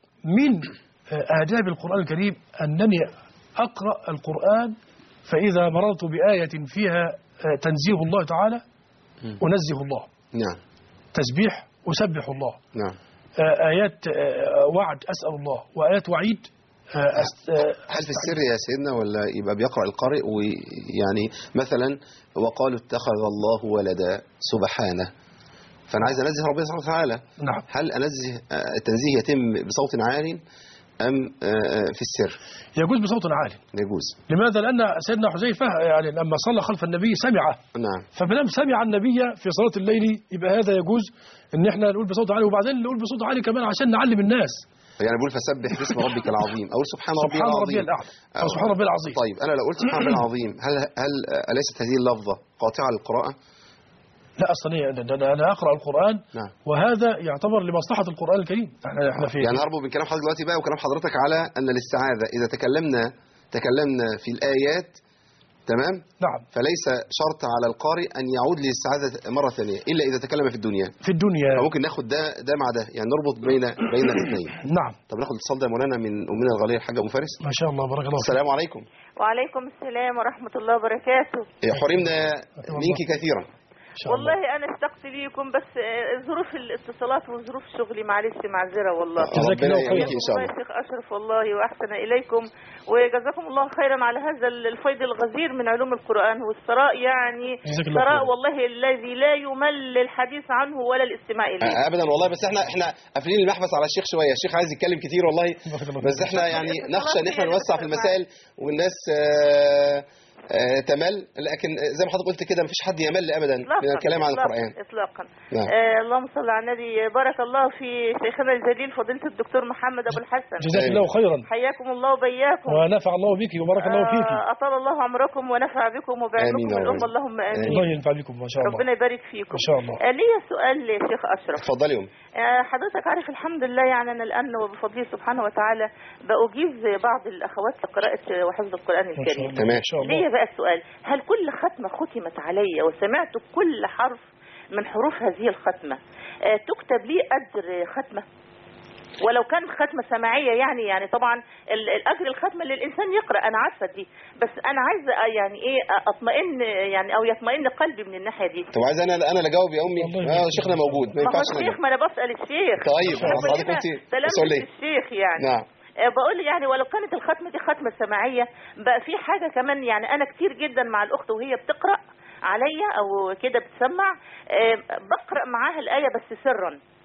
من آه آداب القرآن الكريم أنني أقرأ القرآن فإذا مررت بآية فيها آه تنزيه الله تعالى أنزه الله. نعم. تسبيح أسبح الله. نعم. آه آيات آه وعد أسأل الله، وآيات وعيد آه أست... آه هل في السر يا سيدنا ولا يبقى بيقرأ القارئ ويعني مثلا وقالوا اتخذ الله ولدا سبحانه، فأنا عايز أنزه ربنا سبحانه وتعالى. نعم. هل أنزه آه، التنزيه يتم بصوت عال أم آه، في السر؟ يجوز بصوت عالي. يجوز. لماذا؟ لأن سيدنا حذيفة يعني لما صلى خلف النبي سمعه. نعم. فمادام سمع النبي في صلاة الليل يبقى هذا يجوز ان احنا نقول بصوت عالي، وبعدين نقول بصوت عالي كمان عشان نعلم الناس. يعني بقول فسبح باسم ربك العظيم أو سبحان ربي سبحان العظيم. ربي الأعلى أو سبحان ربي العظيم. طيب أنا لو قلت سبحان ربي العظيم هل هل أليست هذه اللفظة قاطعة للقراءة؟ لا أصلا هي- ده- ده أنا أقرأ القرآن نعم. وهذا يعتبر لمصلحة القرآن الكريم. احنا احنا في يعني هربط من كلام حضرتك دلوقتي بقى وكلام حضرتك على أن الاستعاذة إذا تكلمنا تكلمنا في الآيات تمام، نعم فليس شرط على القارئ أن يعود للاستعاذة مرة ثانية إلا إذا تكلم في الدنيا. في الدنيا. فممكن ناخد ده ده مع ده، يعني نربط بين بين الاثنين. نعم طب ناخد الاتصال ده يا مولانا من أمنا الغالية الحاجة أم فارس. ما شاء الله بارك الله فيك. السلام عليكم. وعليكم السلام ورحمة الله وبركاته. حرمنا منك كثيرا. إن شاء الله. والله أنا اشتقت ليكم بس آه، ظروف الاتصالات وظروف شغلي معلش معذرة والله. جزاك ربنا الله خير. يعينك إن شاء الله الله. يا شيخ أشرف والله وأحسن إليكم وجزاكم الله خيرا على هذا الفيض الغزير من علوم القرآن والثراء، يعني جزاك الله ثراء خير. والله الذي لا يمل الحديث عنه ولا الاستماع إليه. آه، ابدا والله، بس احنا احنا قافلين المحبس على الشيخ شويه، الشيخ عايز يتكلم كتير والله، بارك الله بس فيك. احنا يعني نخشى ان احنا نوسع في المسائل والناس آه، آه، تمل، لكن زي ما حضرتك قلت كده مفيش حد يمل ابدا من الكلام عن إطلاقاً القران. إطلاقا. نعم. آه اللهم صل على النبي. بارك الله في شيخنا الجليل فضيلة الدكتور محمد أبو الحسن. جزاك الله خيرا حياكم الله وبياكم. ونفع الله بك وبارك الله فيك. آه، أطال الله عمركم ونفع بكم وبعلمكم آمين يا رب. الأمة اللهم آمين. الله ينفع بكم ما شاء الله. ربنا يبارك فيكم. إن شاء الله. آه، ليا سؤال لشيخ أشرف. اتفضلي يا ام. آه، حضرتك عارف الحمد لله يعني أنا الآن وبفضله سبحانه وتعالى بأجيز بعض الأخوات لقراءة وحفظ القرآن ما شاء الكريم. الله. تمام. إن شاء الله. ليا بقى السؤال، هل كل ختمة ختمت علي وسمعت كل حرف من حروف هذه الختمة آه، تكتب لي أجر ختمة؟ ولو كان ختمة سماعية يعني يعني طبعا ال- الأجر الختمة للإنسان يقرأ، أنا عارفة دي، بس أنا عايزة يعني إيه أطمئن يعني أو يطمئن قلبي من الناحية دي. طب عايز انا انا اللي اجاوب يا امي؟ والله اه شيخنا موجود ما ما هو ينفعش الشيخ، نجاوب. ما أنا بسأل الشيخ. طيب خلاص كلنا حضرتك قلتي سلامة مسؤوليه. الشيخ يعني. نعم. آه، بقول يعني ولو كانت الختمة دي ختمة سماعية بقى في حاجة كمان، يعني أنا كتير جدا مع الأخت وهي بتقرأ عليا أو كده بتسمع، آه، بقرأ معاها الآية بس سرا.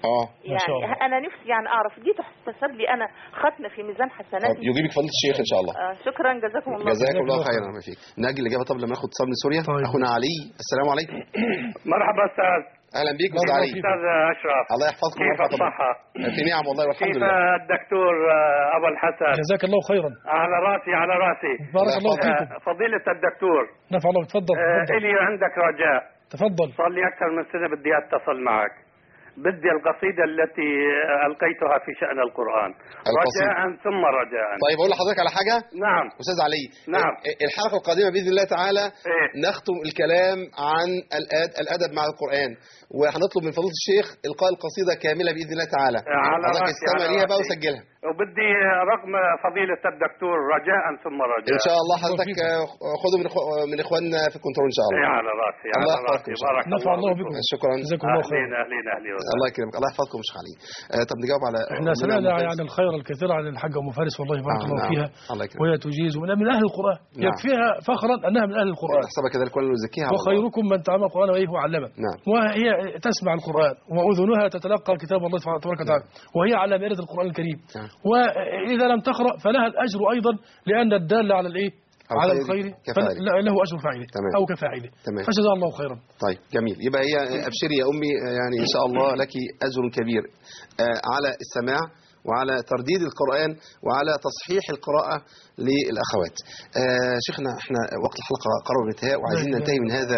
اه يعني انا نفسي يعني اعرف دي تحتسب لي انا ختمه في ميزان حسناتي. يجيبك فضيله الشيخ ان شاء الله. آه شكرا جزاكم الله. جزاكم الله خيرا. ما فيك ناجي الاجابه. طب لما ناخد اتصال من سوريا. طيب. اخونا علي، السلام عليكم. مرحبا استاذ. اهلا بيك استاذ علي. استاذ اشرف، الله يحفظكم. كيف الصحه؟ في نعم والله والحمد لله. كيف الدكتور ابو الحسن؟ جزاك الله خيرا. على راسي على راسي. بارك الله فيكم. فضيله الدكتور، نفع الله. تفضل. آه الي عندك رجاء. تفضل. صار لي اكثر من سنه بدي اتصل معك. بدي القصيدة التي ألقيتها في شأن القرآن القصيدة. رجاء ثم رجاء. طيب أقول لحضرتك على حاجة. نعم أستاذ علي. نعم. الحلقة القادمة بإذن الله تعالى إيه؟ نختم الكلام عن الأدب مع القرآن، وهنطلب من فضيلة الشيخ إلقاء القصيدة كاملة بإذن الله تعالى. على راسي. استمع ليها بقى وسجلها. وبدي رقم فضيلة الدكتور رجاء ثم رجاء. إن شاء الله حضرتك خذوا من من إخواننا في الكنترول إن شاء الله. إيه على راسي. الله على راسي. بارك نفع الله بكم. شكرا. جزاكم الله خير. أهلين أهلين الله يكرمك. الله يحفظكم مش علي. آه طب نجاوب على احنا سمعنا عن الخير الكثير عن الحاجة أم فارس والله بارك آه الله نعم. فيها. الله يكرمك. وهي تجيز وأنها من أهل القرآن. نعم. يكفيها فخرا أنها من أهل القرآن. حسب كذلك ولا نزكيها. وخيركم من تعلم القرآن وإيه وعلمه. نعم. وهي تسمع القرآن وأذنها تتلقى كتاب الله تبارك وتعالى، وهي على مائدة القرآن الكريم. نعم. وإذا لم تقرأ فلها الأجر أيضا، لأن الدال على الإيه؟ على الخير له أجر فاعله أو كفاعله. فجزاه الله خيرا. طيب جميل. يبقى هي أبشري يا أمي، يعني إن شاء الله لك أجر كبير على السماع وعلى ترديد القرآن وعلى تصحيح القراءة للأخوات. آه شيخنا احنا وقت الحلقة قرب الانتهاء وعايزين ننتهي من هذا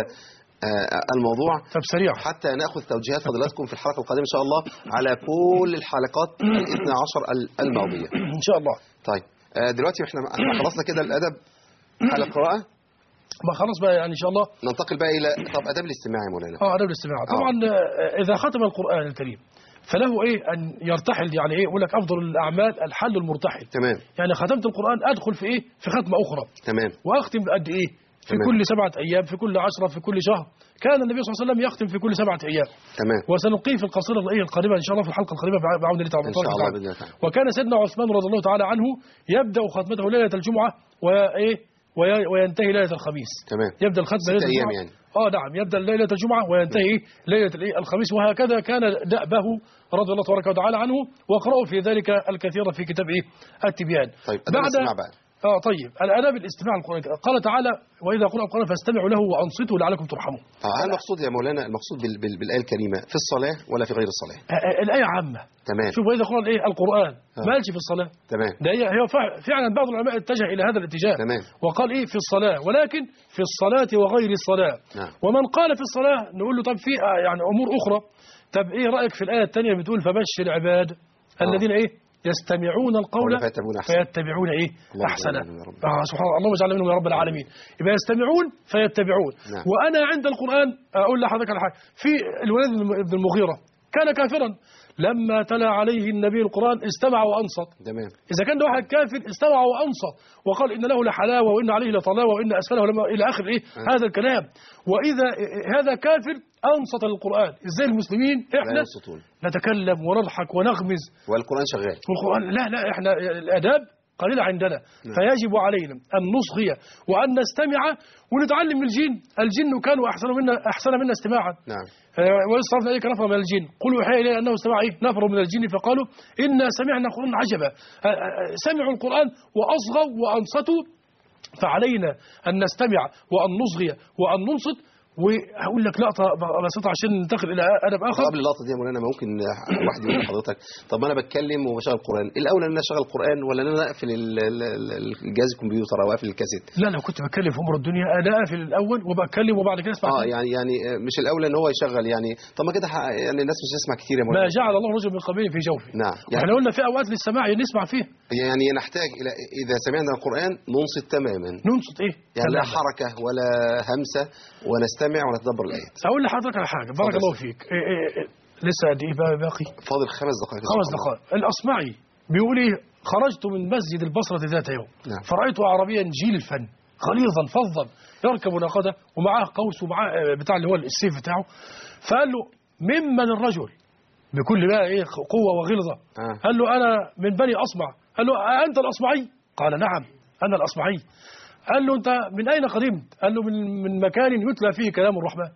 آه الموضوع طب سريع حتى نأخذ توجيهات فضلاتكم في الحلقة القادمة إن شاء الله على كل الحلقات الاثنى عشر الماضية إن شاء الله. طيب آه دلوقتي احنا خلصنا كده الأدب على القراءة، ما خلاص بقى يعني إن شاء الله ننتقل بقى إلى طب أدب الاستماع يا مولانا. اه أدب الاستماع طبعا. آه. إذا ختم القرآن الكريم فله ايه ان يرتحل، يعني ايه يقول لك افضل الاعمال الحل المرتحل. تمام. يعني ختمت القرآن ادخل في ايه في ختمه اخرى. تمام. واختم بقد ايه في تمام. كل سبعة ايام، في كل عشرة، في كل شهر. كان النبي صلى الله عليه وسلم يختم في كل سبعة ايام. تمام. وسنلقيه في القصيدة الايه القادمة ان شاء الله في الحلقة القادمة بعون الله تعالى. ان شاء الله باذن الله. وكان سيدنا عثمان رضي الله تعالى عنه يبدا ختمته ليلة الجمعة وايه وينتهي ليلة الخميس. تمام. يبدا الختمة ليلة الجمعة يعني. اه نعم يبدا ليلة الجمعة وينتهي ليلة الخميس، وهكذا كان دأبه رضي الله تبارك وتعالى عنه، وقرأوا في ذلك الكثير في كتاب ايه التبيان. طيب بعد بقى. اه طيب الاداب الاستماع القرآن قال تعالى واذا قرأ القرآن فاستمعوا له وانصتوا لعلكم ترحمون. اه هل المقصود يا مولانا المقصود بال بال بالايه الكريمه في الصلاه ولا في غير الصلاه؟ آه الايه عامه. تمام. شوف واذا قرأ ايه القرآن ما قالش في الصلاه. تمام. ده هي هي فعلا بعض العلماء اتجه الى هذا الاتجاه. تمام. وقال ايه في الصلاه، ولكن في الصلاه وغير الصلاه. نعم. ومن قال في الصلاه نقول له طب في يعني امور اخرى. طب ايه رايك في الايه الثانيه بتقول فبشر عباد آه. الذين ايه يستمعون القول فيتبعون احسن فيتبعون ايه احسنه. آه سبحان الله، اللهم اجعلنا منهم يا رب العالمين. يبقى يستمعون فيتبعون. نعم. وانا عند القرآن اقول لحضرتك على حاجه، في الوليد بن المغيرة كان كافرا، لما تلا عليه النبي القرآن استمع وانصت. تمام. اذا كان ده واحد كافر استمع وانصت وقال ان له لحلاوه وان عليه لطلاوه وان اسفله لما الى اخر ايه آه. هذا الكلام. واذا هذا كافر انصت للقرآن، ازاي المسلمين احنا نتكلم ونضحك ونغمز والقرآن شغال؟ والقرآن لا لا احنا الاداب قليلة عندنا. نعم. فيجب علينا أن نصغي وأن نستمع ونتعلم من الجن. الجن كانوا أحسن منا أحسن منا استماعا. نعم. ويصرفنا إليك نفر من الجن قلوا يوحى إلينا أنه استمع إيه نفر من الجن فقالوا إنا سمعنا قرآن عجبا. سمعوا القرآن وأصغوا وأنصتوا، فعلينا أن نستمع وأن نصغي وأن ننصت. وهقول لك لقطه بسيطه عشان ننتقل الى ادب اخر. قبل اللقطه دي يا مولانا ممكن واحد يقول لحضرتك طب انا بتكلم وبشغل القران، الاولى ان انا اشغل القران ولا ان انا اقفل الجهاز الكمبيوتر او اقفل الكاسيت؟ لا لو كنت بتكلم في امور الدنيا انا اقفل الاول وبتكلم وبعد كده اسمع. اه يعني يعني مش الاولى ان هو يشغل يعني. طب ما كده يعني الناس مش هتسمع كتير يا مولانا. ما جعل الله رجل من قلبين في جوفه. نعم. يعني احنا قلنا في اوقات للسماع نسمع فيه. يعني نحتاج الى اذا سمعنا القران ننصت تماما. ننصت ايه؟ يعني لا حركه ولا همسه ونستمع ونتدبر الايه. اقول لحضرتك على حاجه بارك الله فيك. إيه إيه إيه لسه قد ايه باقي؟ فاضل خمس دقائق. خمس دقائق. الاصمعي بيقول ايه خرجت من مسجد البصره ذات يوم. نعم. فرايت عربيا جيل الفن غليظا فظا يركب ناقده ومعاه قوس ومعاه بتاع اللي هو السيف بتاعه. فقال له ممن الرجل بكل بقى ايه قوه وغلظه. آه. قال له انا من بني اصمع. قال له انت الاصمعي؟ قال نعم انا الاصمعي. قال له انت من اين قدمت؟ قال له من من مكان يتلى فيه كلام الرحمن.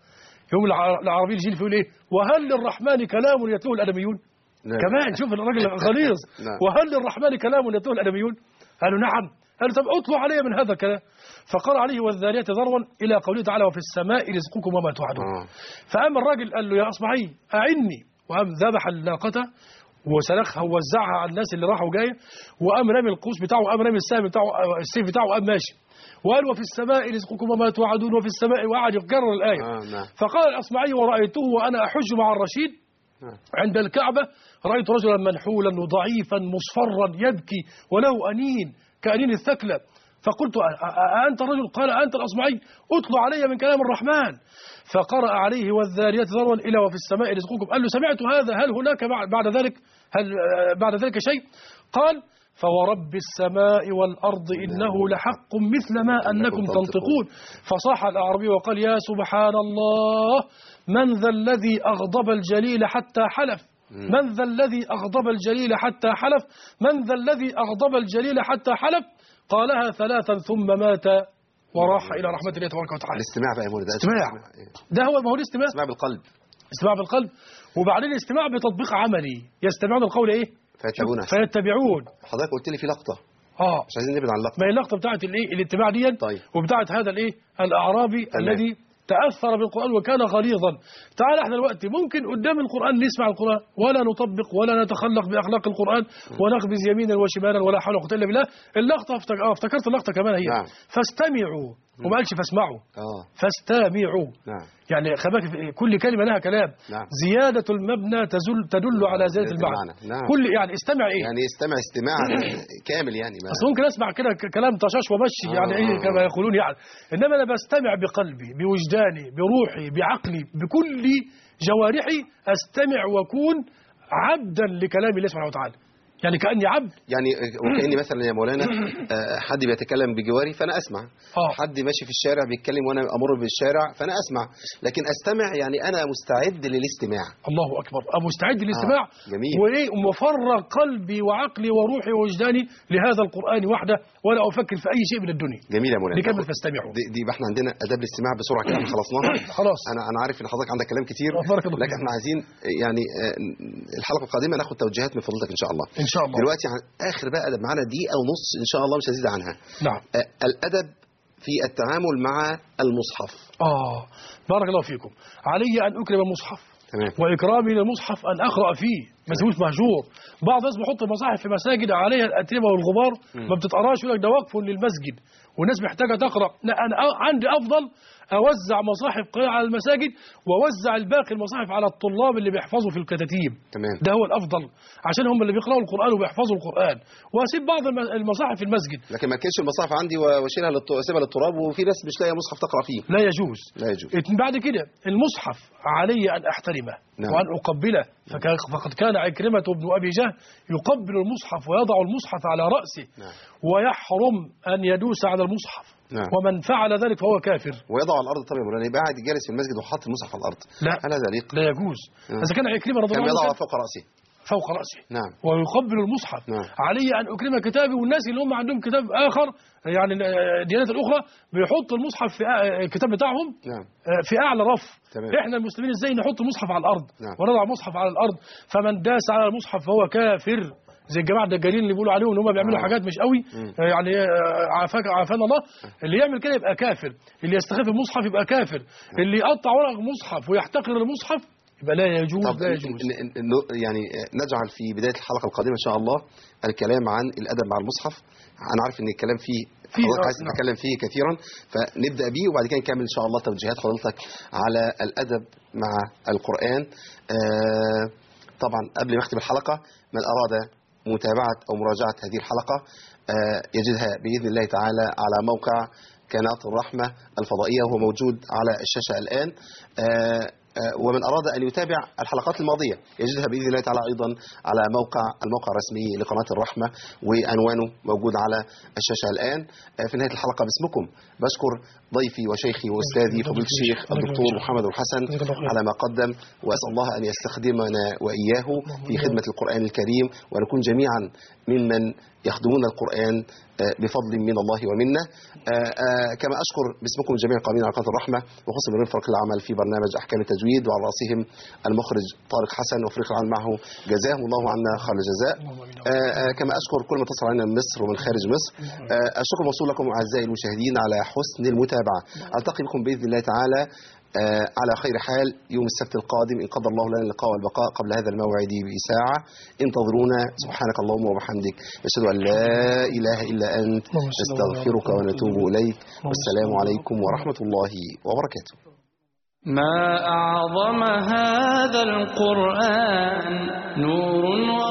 يوم العربي الجيل يقول ايه؟ وهل للرحمن كلام يتلوه الادميون؟ نعم. كمان شوف الراجل غليظ. نعم. وهل للرحمن كلام يتلوه الادميون؟ قالوا نعم. قالوا طب اطلع علي من هذا الكلام. فقرأ عليه والذاريات ذروا الى قوله تعالى وفي السماء رزقكم وما توعدون. آه. فقام الراجل قال له يا اصبعي اعني، وقام ذبح الناقه وسلخها ووزعها على الناس اللي راحوا جايه، وقام رامي القوس بتاعه وقام رامي السهم بتاعه السيف بتاعه وقام ماشي. وقال وفي السماء رزقكم وما توعدون وفي السماء، وقعد يكرر الايه. آه نعم. فقال الاصمعي ورأيته وانا احج مع الرشيد عند الكعبة رأيت رجلا منحولا وضعيفا مصفرا يبكي وله أنين كأنين الثكلى، فقلت أنت رجل؟ قال أنت الأصمعي، أطلع علي من كلام الرحمن. فقرأ عليه والذاريات ذروا إلى وفي السماء رزقكم. قال له سمعت هذا، هل هناك بعد ذلك هل بعد ذلك شيء؟ قال فورب السماء والأرض إنه لحق مثل ما أنكم تنطقون. فصاح الأعرابي وقال يا سبحان الله، من ذا الذي أغضب الجليل حتى حلف، من ذا الذي أغضب الجليل حتى حلف، من ذا الذي أغضب الجليل حتى حلف. قالها ثلاثا ثم مات وراح إلى رحمة الله تبارك وتعالى. الاستماع بقى يا مولد، استماع ده هو ما هو الاستماع، استماع بالقلب، استماع بالقلب. وبعدين الاستماع بتطبيق عملي، يستمعون القول ايه؟ فيتبعون فيتبعون. حضرتك قلت لي في لقطة اه مش عايزين نبعد عن اللقطة. ما هي اللقطة بتاعت الايه؟ الاتباع دي. طيب. وبتاعت هذا الايه؟ الأعرابي الذي تأثر بالقرآن وكان غليظا. تعال احنا دلوقتي ممكن قدام القرآن نسمع القرآن ولا نطبق ولا نتخلق بأخلاق القرآن ونخبز يمينا وشمالا ولا حول ولا قوة إلا بالله. اللقطة افتكرت اللقطة كمان هي نعم. فاستمعوا وما قالش فاسمعوا. اه فاستمعوا. نعم. يعني خباك كل كلمة لها كلام. نعم. زيادة المبنى تزل تدل على زيادة المعنى. نعم. كل يعني استمع ايه؟ يعني استمع استماع كامل يعني ما اصل ممكن اسمع كده كلام طشاش ومشي آه يعني ايه كما يقولون يعني، انما انا بستمع بقلبي بوجداني بروحي بعقلي بكل جوارحي، استمع واكون عبدا لكلام الله سبحانه وتعالى. يعني كأني عبد، يعني وكأني مثلا يا مولانا حد بيتكلم بجواري فأنا أسمع. آه. حد ماشي في الشارع بيتكلم وأنا أمر بالشارع فأنا أسمع. لكن أستمع يعني أنا مستعد للاستماع. الله أكبر، أنا مستعد للاستماع. آه. جميل. وإيه ومفرغ قلبي وعقلي وروحي ووجداني لهذا القرآن وحده ولا أفكر في أي شيء من الدنيا. جميل يا مولانا. نكمل فاستمعوا. دي, دي احنا عندنا آداب الاستماع بسرعة كده احنا خلصناها. خلاص. أنا أنا عارف إن حضرتك عندك كلام كتير لكن احنا عايزين يعني الحلقة القادمة ناخد توجيهات من فضلتك إن شاء الله. إن شاء الله. دلوقتي آخر بقى أدب معانا دقيقة ونص إن شاء الله مش هزيد عنها. نعم. آه الأدب في التعامل مع المصحف. آه بارك الله فيكم. علي أن أكرم المصحف. تمام. وإكرامي للمصحف أن أقرأ فيه ما تسويش مهجور. بعض الناس بيحط المصاحف في مساجد عليها الأتربة والغبار ما بتتقراش، يقول لك ده وقف للمسجد والناس محتاجة تقرأ. لا أنا عندي أفضل أوزع مصاحف قراءة على المساجد وأوزع الباقي المصاحف على الطلاب اللي بيحفظوا في الكتاتيب. تمام. ده هو الأفضل عشان هم اللي بيقرأوا القرآن وبيحفظوا القرآن، وأسيب بعض المصاحف في المسجد. لكن ما كانش المصاحف عندي واشيلها واسيبها للتراب وفي ناس مش لاقيه مصحف تقرأ فيه. لا يجوز. لا يجوز. بعد كده المصحف علي أن أحترمه. نعم. وأن أقبله. فقد كان عكرمة بن أبي جهل يقبل المصحف ويضع المصحف على رأسه. نعم. ويحرم أن يدوس على المصحف. نعم. ومن فعل ذلك فهو كافر. ويضع على الأرض طبعا مولانا، يبقى قاعد جالس في المسجد وحاطط المصحف على الأرض. لا هل هذا يليق؟ لا يجوز. إذا كان عكرمة رضي الله عنه كان يضع فوق رأسه فوق رأسه. نعم. ويقبل المصحف. نعم. علي أن أكرم كتابي، والناس اللي هم عندهم كتاب آخر يعني الديانات الأخرى بيحط المصحف في الكتاب بتاعهم. نعم. في أعلى رف. تمام. إحنا المسلمين إزاي نحط المصحف على الأرض. نعم. ونضع المصحف على الأرض، فمن داس على المصحف فهو كافر. زي الجماعه الدجالين اللي بيقولوا عليهم ان هم بيعملوا آه. حاجات مش قوي. مم. يعني عافاك عافانا الله. اللي يعمل كده يبقى كافر، اللي يستخف المصحف يبقى كافر، مم. اللي يقطع ورق مصحف ويحتقر المصحف يبقى لا يجوز. طب لا يجوز. يعني نجعل في بدايه الحلقه القادمه ان شاء الله الكلام عن الادب مع المصحف. انا عارف ان الكلام فيه حضرتك عايز تتكلم فيه كثيرا، فنبدا بيه وبعد كده نكمل ان شاء الله توجيهات حضرتك على الادب مع القران. آه طبعا قبل ما اختم الحلقه، من اراد متابعة أو مراجعة هذه الحلقة يجدها بإذن الله تعالى على موقع قناة الرحمة الفضائية وهو موجود على الشاشة الآن. ومن أراد أن يتابع الحلقات الماضية يجدها بإذن الله تعالى أيضا على موقع الموقع الرسمي لقناة الرحمة، وعنوانه موجود على الشاشة الآن. في نهاية الحلقة باسمكم بشكر ضيفي وشيخي وأستاذي فضيلة الشيخ الدكتور محمد الحسن على ما قدم، وأسأل الله أن يستخدمنا وإياه في خدمة القرآن الكريم، ونكون جميعا ممن يخدمون القرآن بفضل من الله ومنا. كما أشكر باسمكم جميع القائمين على قناة الرحمة، وخصوصا من فريق العمل في برنامج أحكام التجويد، وعلى رأسهم المخرج طارق حسن وفريق العمل معه، جزاهم الله عنا خير الجزاء. كما أشكر كل من اتصل علينا من مصر ومن خارج مصر. الشكر موصول لكم أعزائي المشاهدين على حسن المتابعة. ألتقي بكم بإذن الله تعالى على خير حال يوم السبت القادم إن قدر الله لنا اللقاء والبقاء قبل هذا الموعد بساعة. انتظرونا. سبحانك اللهم وبحمدك، نشهد أن لا إله إلا أنت، نستغفرك ونتوب إليك، والسلام عليكم ورحمة الله وبركاته. ما أعظم هذا القرآن، نور